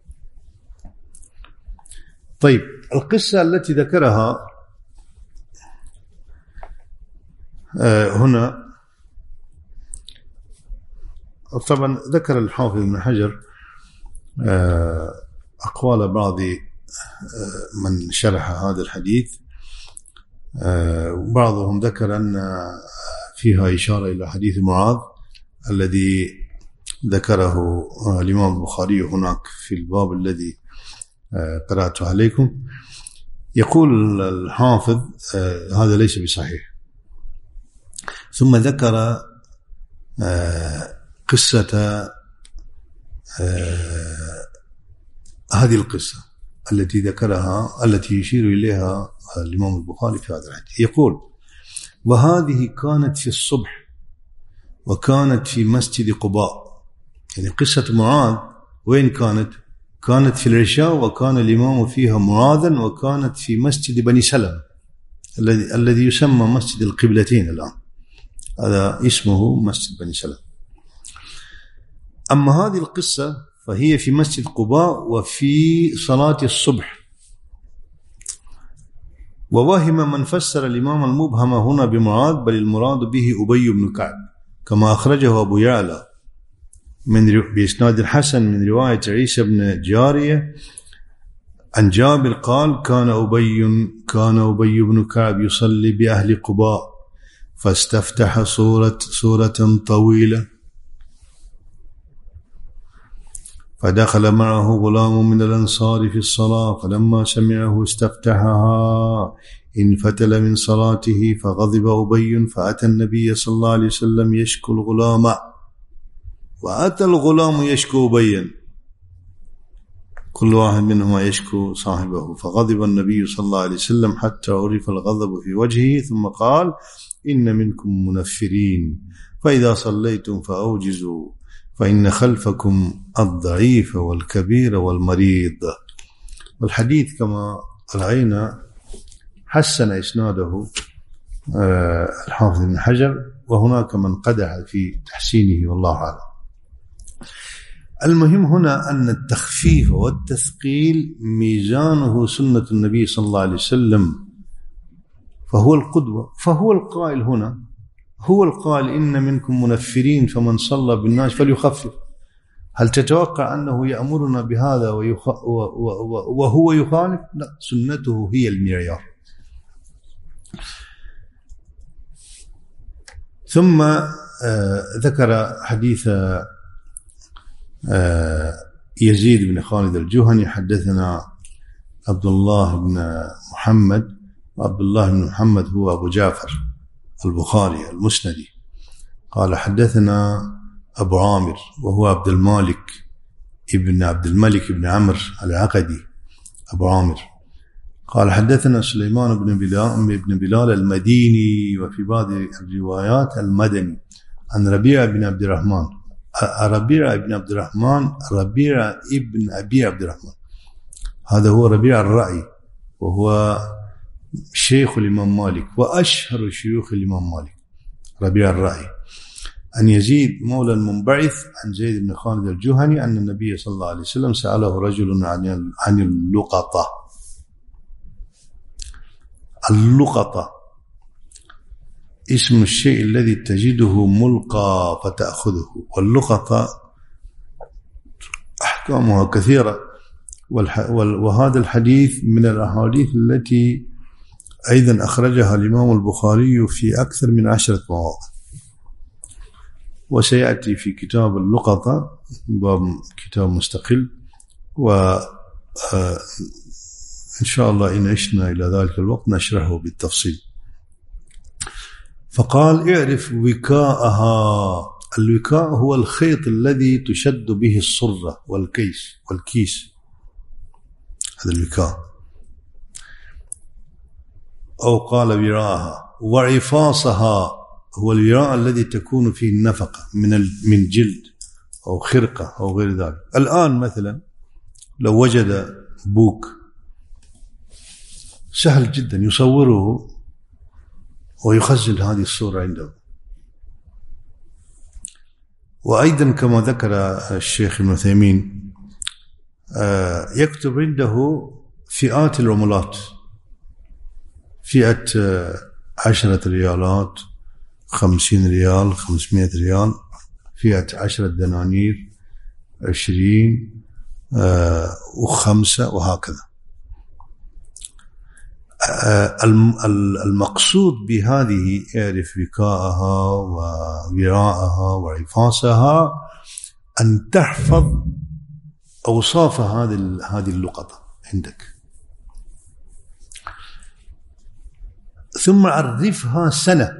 طيب القصة التي ذكرها هنا طبعا ذكر الحافظ ابن حجر أقوال بعض من شرح هذا الحديث، وبعضهم ذكر أن فيها إشارة إلى حديث معاذ الذي ذكره الإمام البخاري هناك في الباب الذي قرأته عليكم. يقول الحافظ هذا ليس بصحيح، ثم ذكر قصة هذه القصة التي ذكرها التي يشير إليها الإمام البخاري في هذا الحديث. يقول وهذه كانت في الصبح وكانت في مسجد قباء. يعني قصة معاذ وين كانت؟ كانت في العشاء وكان الإمام فيها معاذا، وكانت في مسجد بني سلمة الذي الذي يسمى مسجد القبلتين الآن، هذا اسمه مسجد بني سلمة. أما هذه القصة فهي في مسجد قباء وفي صلاة الصبح. ووهم من فسر الإمام المبهم هنا بمعاذ بل المراد به أبي بن كعب كما أخرجه أبو يعلى من بإسناد حسن من رواية عيسى بن جارية عن جابر قال كان أبي كان أبي بن كعب يصلي بأهل قباء فاستفتح سورة سورة طويلة فدخل معه غلام من الأنصار في الصلاة فلما سمعه استفتحها انفتل من صلاته فغضب أبي فأتى النبي صلى الله عليه وسلم يشكو الغلام وأتى الغلام يشكو أبيا كل واحد منهما يشكو صاحبه فغضب النبي صلى الله عليه وسلم حتى عرف الغضب في وجهه ثم قال إن منكم منفرين فإذا صليتم فأوجزوا فإن خلفكم الضعيف والكبير والمريض. والحديث كما رأينا حسن إسناده الحافظ ابن حجر، وهناك من قدح في تحسينه والله أعلم. المهم هنا أن التخفيف والتثقيل ميزانه سنة النبي صلى الله عليه وسلم، فهو القدوة. فهو القائل هنا هو القائل إن منكم منفرين فمن صلى بالناس فليخفف. هل تتوقع أنه يأمرنا بهذا ويخ... وهو يخالف؟ لا، سنته هي المعيار. ثم آه ذكر حديث آه يزيد بن خالد الجهني حدثنا عبد الله بن محمد، وعبد الله بن محمد هو أبو جعفر البخاري المسندي، قال حدثنا أبو عامر وهو عبد المالك ابن عبد الملك بن عمرو العقدي أبو عامر، قال حدثنا سليمان بن بلال بن بلال المديني وفي بعض الروايات المدني عن ربيع بن عبد الرحمن ربيع بن عبد الرحمن ربيع ابن أبي عبد الرحمن، هذا هو ربيع الرأي وهو شيخ الإمام مالك وأشهر شيوخ الإمام مالك ربيع الرأي، أن يزيد مولى المنبعث عن زيد بن خالد الجهني أن النبي صلى الله عليه وسلم سأله رجل عن عن اللقطة. اللقطة اسم الشيء الذي تجده ملقى فتأخذه، واللقطة أحكامها كثيرة، وهذا الحديث من الأحاديث التي أيضا أخرجها الإمام البخاري في أكثر من عشرة مواضع. وسيأتي في كتاب اللقطة باب كتاب مستقل، وإن شاء الله إن عشنا إلى ذلك الوقت نشرحه بالتفصيل. فقال اعرف وكاءها. الوكاء هو الخيط الذي تشد به الصرة والكيس والكيس، هذا الوكاء. أو قال وراءها. وعفاصها هو الوراء الذي تكون فيه النفقة من من جلد أو خرقة أو غير ذلك. الآن مثلا لو وجد بوك سهل جدا يصوره ويخزن هذه الصورة عنده. وأيضا كما ذكر الشيخ ابن عثيمين يكتب عنده فئات العملات، فئة عشرة ريالات، خمسين ريال، خمسمائة ريال، فئة عشرة دنانير، عشرين وخمسة، وهكذا. المقصود بهذه اعرف وكاءها ووراءها وعفاصها أن تحفظ أوصاف هذه هذه اللقطة عندك، ثم عرفها سنة.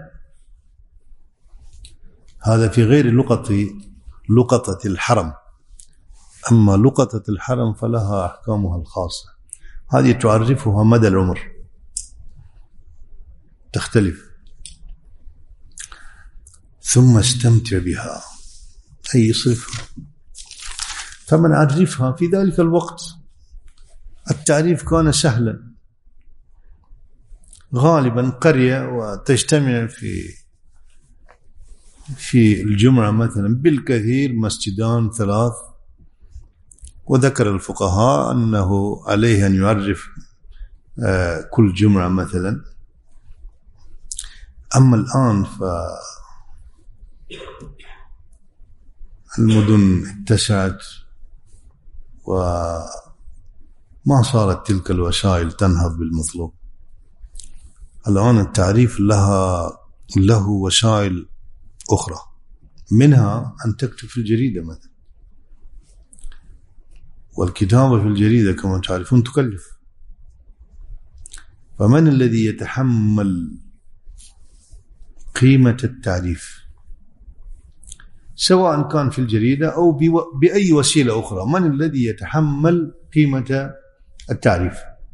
هذا في غير لقطة لقطة الحرم. أما لقطة الحرم فلها أحكامها الخاصة، هذه تعرفها مدى العمر، تختلف. ثم استمتع بها، أي صفة. فمن عرفها في ذلك الوقت التعريف كان سهلا، غالبا قرية وتجتمع في في الجمعة مثلا بالكثير مسجدان ثلاث، وذكر الفقهاء أنه عليه أن يعرف كل جمعة مثلا. أما الآن فالمدن اتسعت وما صارت تلك الوسائل تنهض بالمطلوب. الآن التعريف لها له وسائل أخرى، منها أن تكتب في الجريدة مثلا، والكتابة في الجريدة كما تعرفون تكلف. فمن الذي يتحمل قيمة التعريف سواء كان في الجريدة أو بأي وسيلة أخرى؟ من الذي يتحمل قيمة التعريف؟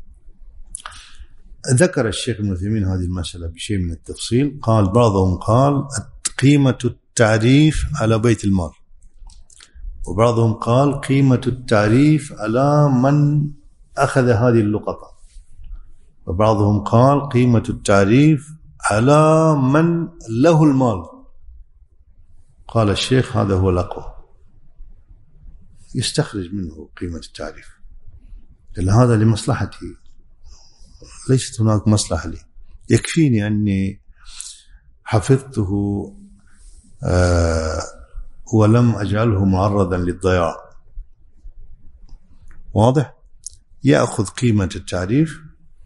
ذكر الشيخ ابن عثيمين هذه المسألة بشيء من التفصيل. قال بعضهم قال قيمة التعريف على بيت المال، وبعضهم قال قيمة التعريف على من أخذ هذه اللقطة، وبعضهم قال قيمة التعريف على من له المال. قال الشيخ هذا هو الأقوى، يستخرج منه قيمة التعريف، لأن هذا لمصلحتي، ليست هناك مصلحة لي. يكفيني أني حفظته آه ولم أجعله معرضا للضياع. واضح؟ يأخذ قيمة التعريف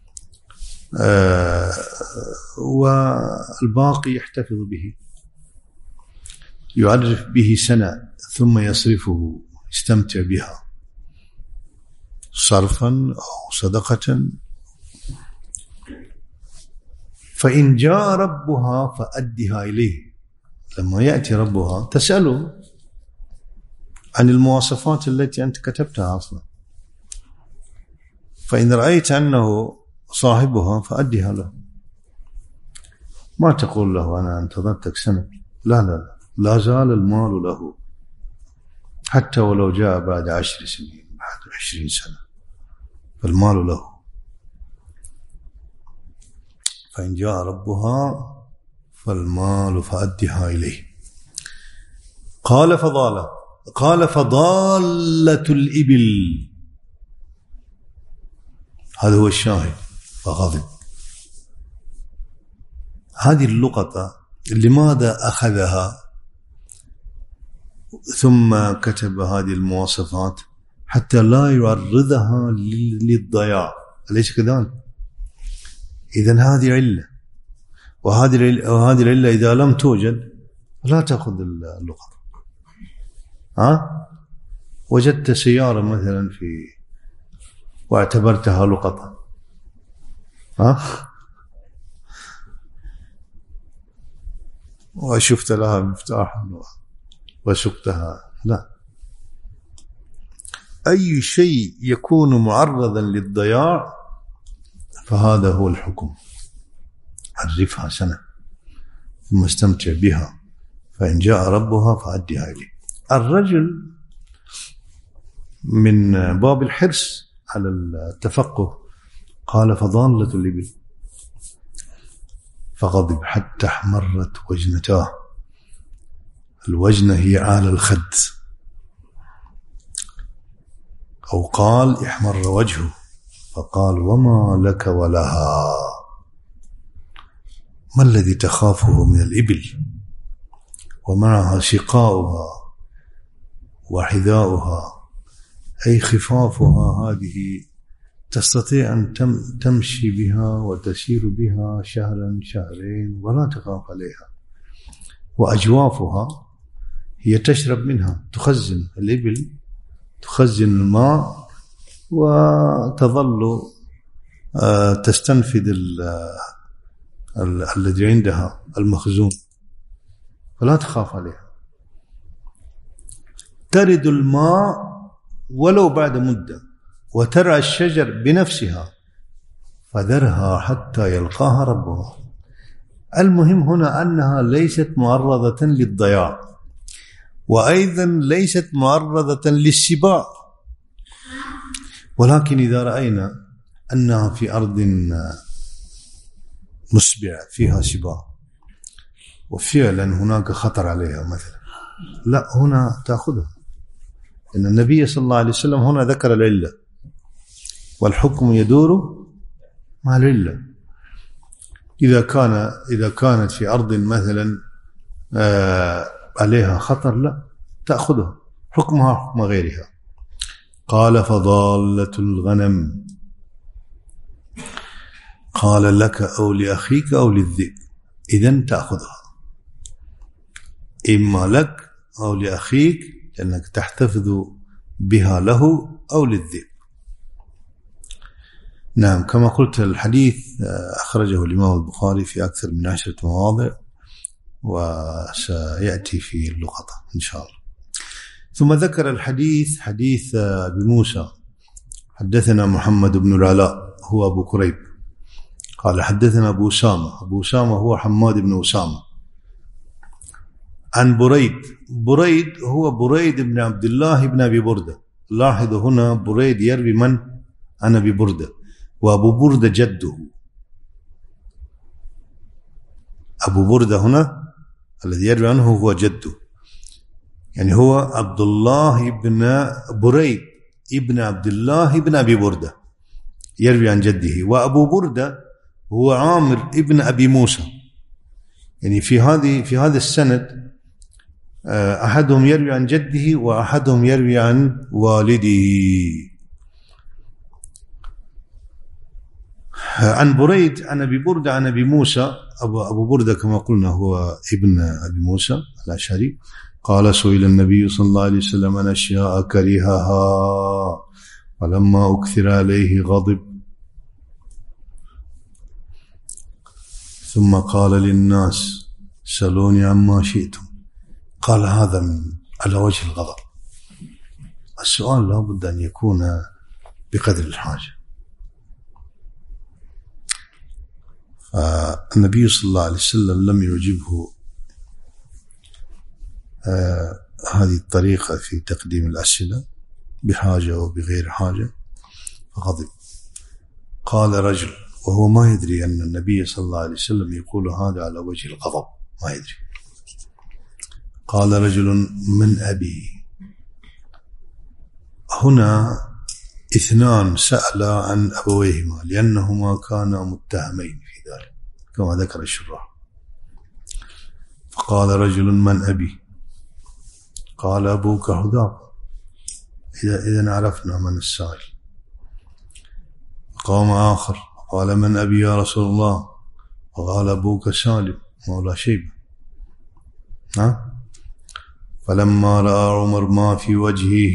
آه والباقي يحتفظ به، يعرف به سنة ثم يصرفه، يستمتع بها صرفا أو صدقة. فإن جاء ربها فأدها إليه. لما يأتي ربها تسأله عن المواصفات التي أنت كتبتها أصلا، فإن رأيت أنه صاحبها فأدها له. ما تقول له أنا انتظرتك سنة، لا لا لا، لا زال المال له حتى ولو جاء بعد عشر سنين بعد عشرين سنة، فالمال له. فإن جاء ربها فالمال فأدها إليه. قال فضالة قال فضالة الإبل، هذا هو الشاهد. فغضب. هذه اللقطة لماذا أخذها ثم كتب هذه المواصفات؟ حتى لا يعرضها للضياع، أليس كذلك؟ إذن هذه علة، وهذه العلة إذا لم توجد لا تأخذ اللقطة. ها؟ وجدت سيارة مثلا في واعتبرتها لقطة، ها؟ وشفت لها مفتاح وسقتها، لا. أي شيء يكون معرضا للضياع فهذا هو الحكم. عرفها سنة ثم استمتع بها، فإن جاء ربها فأدها إليه. الرجل من باب الحرص على التفقه قال فضالة الإبل، فغضب حتى احمرت وجنتاه. الوجنة هي أعلى الخد، أو قال احمر وجهه، فقال وما لك ولها؟ ما الذي تخافه من الإبل ومعها سقاؤها وحذاؤها، أي خفافها هذه تستطيع أن تمشي بها وتسير بها شهرا شهرين ولا تخاف عليها. وأجوافها هي تشرب منها، تخزن الإبل تخزن الماء وتظل تستنفذ الذي عندها المخزون، فلا تخاف عليها. ترد الماء ولو بعد مدة، وترعى الشجر بنفسها، فذرها حتى يلقاها ربها. المهم هنا أنها ليست معرضة للضياع، وأيضا ليست معرضة للسباع. ولكن إذا رأينا أنها في أرض مسبع فيها سباع وفعلا هناك خطر عليها مثلا، لا، هنا تأخذها. إن النبي صلى الله عليه وسلم هنا ذكر العلة، والحكم يدور مع العلة. إذا كان إذا كانت في أرض مثلا آه عليها خطر، لا تأخذها، حكمها حكم غيرها. قال فضالة الغنم، قال لك أو لأخيك أو للذئب، إذن تأخذها، إما لك أو لأخيك لأنك تحتفظ بها له، أو للذئب. نعم، كما قلت الحديث أخرجه الإمام البخاري في أكثر من عشرة مواضع، وسيأتي في اللقطة إن شاء الله. ثم ذكر الحديث حديث أبي موسى: حدثنا محمد بن العلاء هو أبو كريب قال حدثنا أبو أسامة، أبو أسامة هو حماد بن أسامة، عن بريد. بريد هو بريد بن عبد الله بن أبي بردة. لاحظوا هنا بريد يروي من؟ عن أبي بردة، وأبو بردة جده. أبو بردة هنا الذي يروي عنه هو جده، يعني هو عبد الله بن بريد ابن عبد الله بن أبي بردة يروي عن جده. وأبو بردة هو عامر ابن أبي موسى، يعني في هذه في هذا السند أحدهم يروي عن جده وأحدهم يروي عن والده. عن بريد عن أبي بردة عن أبي موسى. أبو, أبو بردة كما قلنا هو ابن أبي موسى الأشعري. قال سئل النبي صلى الله عليه وسلم عن أشياء كرهها فلما أكثر عليه غضب، ثم قال للناس سألوني عما شئتم. قال هذا من على وجه الغضب. السؤال لا بد أن يكون بقدر الحاجة. فالنبي صلى الله عليه وسلم لم يعجبه آه هذه الطريقة في تقديم الأسئلة بحاجة وبغير حاجة، فغضب. قال رجل وهو ما يدري أن النبي صلى الله عليه وسلم يقول هذا على وجه الغضب، ما يدري. قال رجل من أبي. هنا اثنان سأل عن أبويهما لأنهما كانا متهمين في ذلك كما ذكر الشراح. فقال رجل من أبي؟ قال أبوك حذافة. إذا إذن عرفنا من السائل. قام آخر قال من أبي يا رسول الله؟ وقال أبوك سالم مولى شيبة. ها؟ فلما رأى عمر ما في وجهه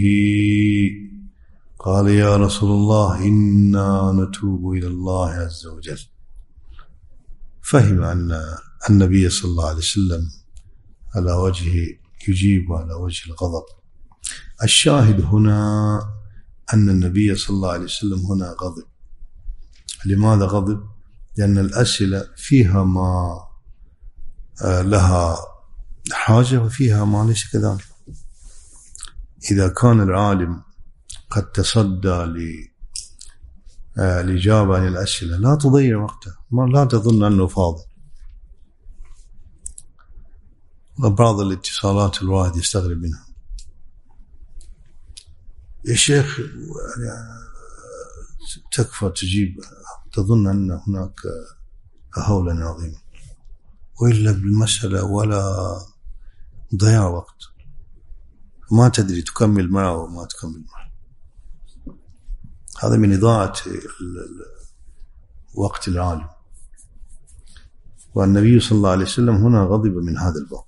قال يا رسول الله إنا نتوب إلى الله عز وجل. فهم أن النبي صلى الله عليه وسلم على وجه يجيب على وجه الغضب. الشاهد هنا أن النبي صلى الله عليه وسلم هنا غضب. لماذا غضب؟ لأن الأسئلة فيها ما لها حاجة وفيها ما ليس كذلك. إذا كان العالم قد تصدى للإجابة عن الأسئلة لا تضيع وقته، لا تظن أنه فاضي. وبعض الاتصالات الواحد يستغرب منها، يا شيخ تكفى تجيب، تظن أن هناك هولا عظيما، وإلا بالمسألة ولا ضياع وقت، ما تدري تكمل معه وما تكمل معه. هذا من إضاعة وقت العالم. والنبي صلى الله عليه وسلم هنا غضب من هذا الباب.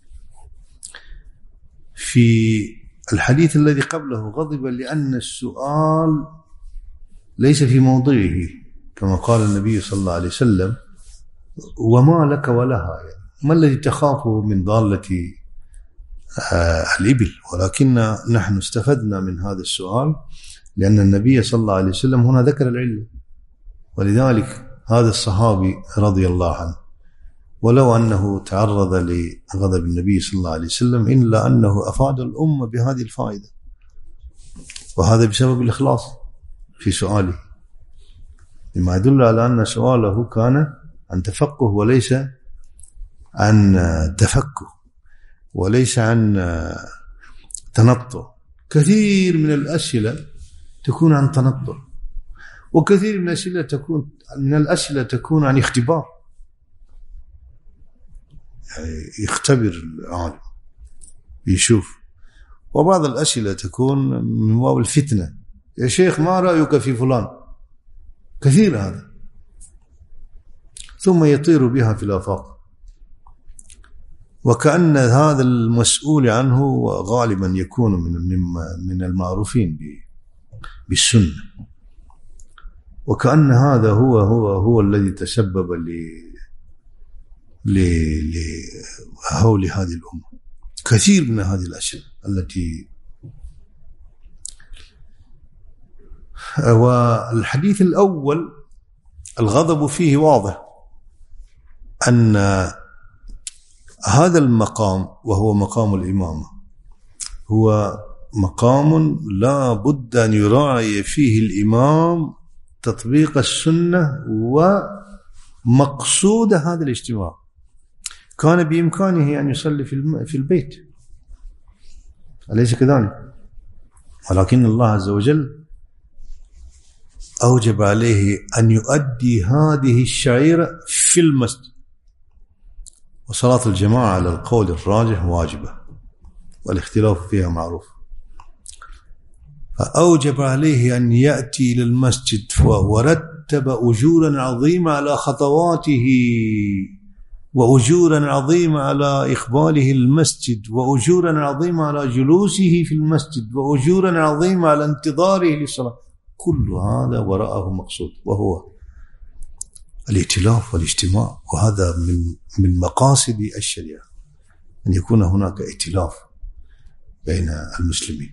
في الحديث الذي قبله غضب لأن السؤال ليس في موضعه، كما قال النبي صلى الله عليه وسلم وما لك ولها، يعني ما الذي تخافه من ضالة آه الإبل؟ ولكن نحن استفدنا من هذا السؤال لأن النبي صلى الله عليه وسلم هنا ذكر العلة، ولذلك هذا الصحابي رضي الله عنه ولو أنه تعرض لغضب النبي صلى الله عليه وسلم إلا أنه أفاد الأمة بهذه الفائدة، وهذا بسبب الإخلاص في سؤاله، لما يدل على أن سؤاله كان عن تفقه وليس عن تفكه وليس عن تنطع. كثير من الأسئلة تكون عن تنطع، وكثير من الأسئلة تكون من الأسئلة تكون عن اختبار، يعني يختبر العالم يشوف. وبعض الأسئلة تكون من باب الفتنة، يا شيخ ما رأيك في فلان؟ كثير هذا، ثم يطير بها في الآفاق، وكأن هذا المسؤول عنه غالبا يكون من من المعروفين بالسنة، وكأن هذا هو هو هو الذي تسبب ل لهول هذه الأمة. كثير من هذه الأشياء التي والحديث الأول الغضب فيه واضح أن هذا المقام وهو مقام الإمامة هو مقام لا بد أن يراعي فيه الإمام تطبيق السنة ومقصود هذا الاجتماع. كان بإمكانه أن يصلي في البيت، أليس كذلك؟ ولكن الله عز وجل أوجب عليه أن يؤدي هذه الشعيرة في المسجد، وصلاة الجماعة على القول الراجح واجبة والاختلاف فيها معروف، فأوجب عليه أن يأتي إلى المسجد ورتب أجورا عظيمة على خطواته، وأجورا عظيمة على إقباله المسجد، وأجورا عظيمة على جلوسه في المسجد، وأجورا عظيمة على انتظاره للصلاة. كل هذا وراءه مقصود، وهو الائتلاف والاجتماع، وهذا من من مقاصد الشريعة أن يكون هناك ائتلاف بين المسلمين،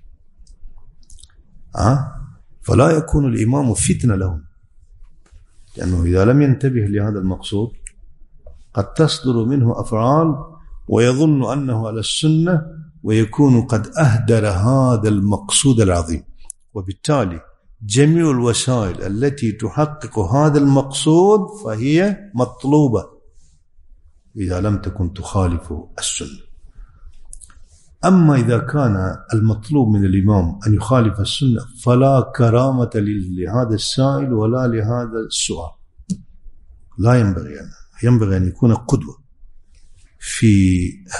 أه؟ فلا يكون الإمام فتنة لهم، لأنه إذا لم ينتبه لهذا المقصود قد تصدر منه أفعال ويظن أنه على السنة، ويكون قد أهدر هذا المقصود العظيم. وبالتالي جميع الوسائل التي تحقق هذا المقصود فهي مطلوبة إذا لم تكن تخالف السنة. أما إذا كان المطلوب من الإمام أن يخالف السنة فلا كرامة لهذا السائل ولا لهذا السؤال. لا ينبغي أن ينبغي أن يكون قدوة في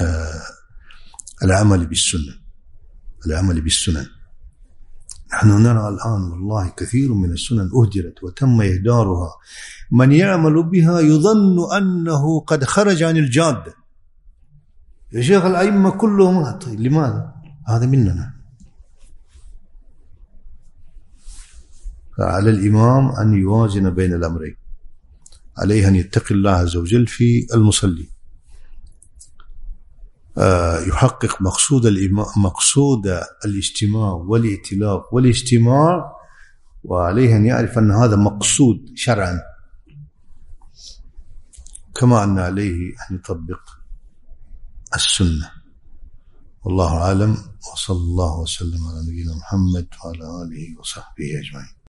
العمل بالسنة العمل بالسنن. نحن نرى الآن والله كثير من السنن أهدرت وتم إهدارها، من يعمل بها يظن أنه قد خرج عن الجادة، يا شيخ الأئمة كلهم، طيب لماذا؟ هذا مننا. فعلى الإمام أن يوازن بين الأمرين، عليه أن يتقي الله عز وجل في المصلي، يحقق مقصود الإمام، مقصود الاجتماع والائتلاف والاجتماع، وعليه أن يعرف أن هذا مقصود شرعا، كما أن عليه أن يطبق السنة. والله أعلم، وصلى الله وسلم على نبينا محمد وعلى آله وصحبه أجمعين.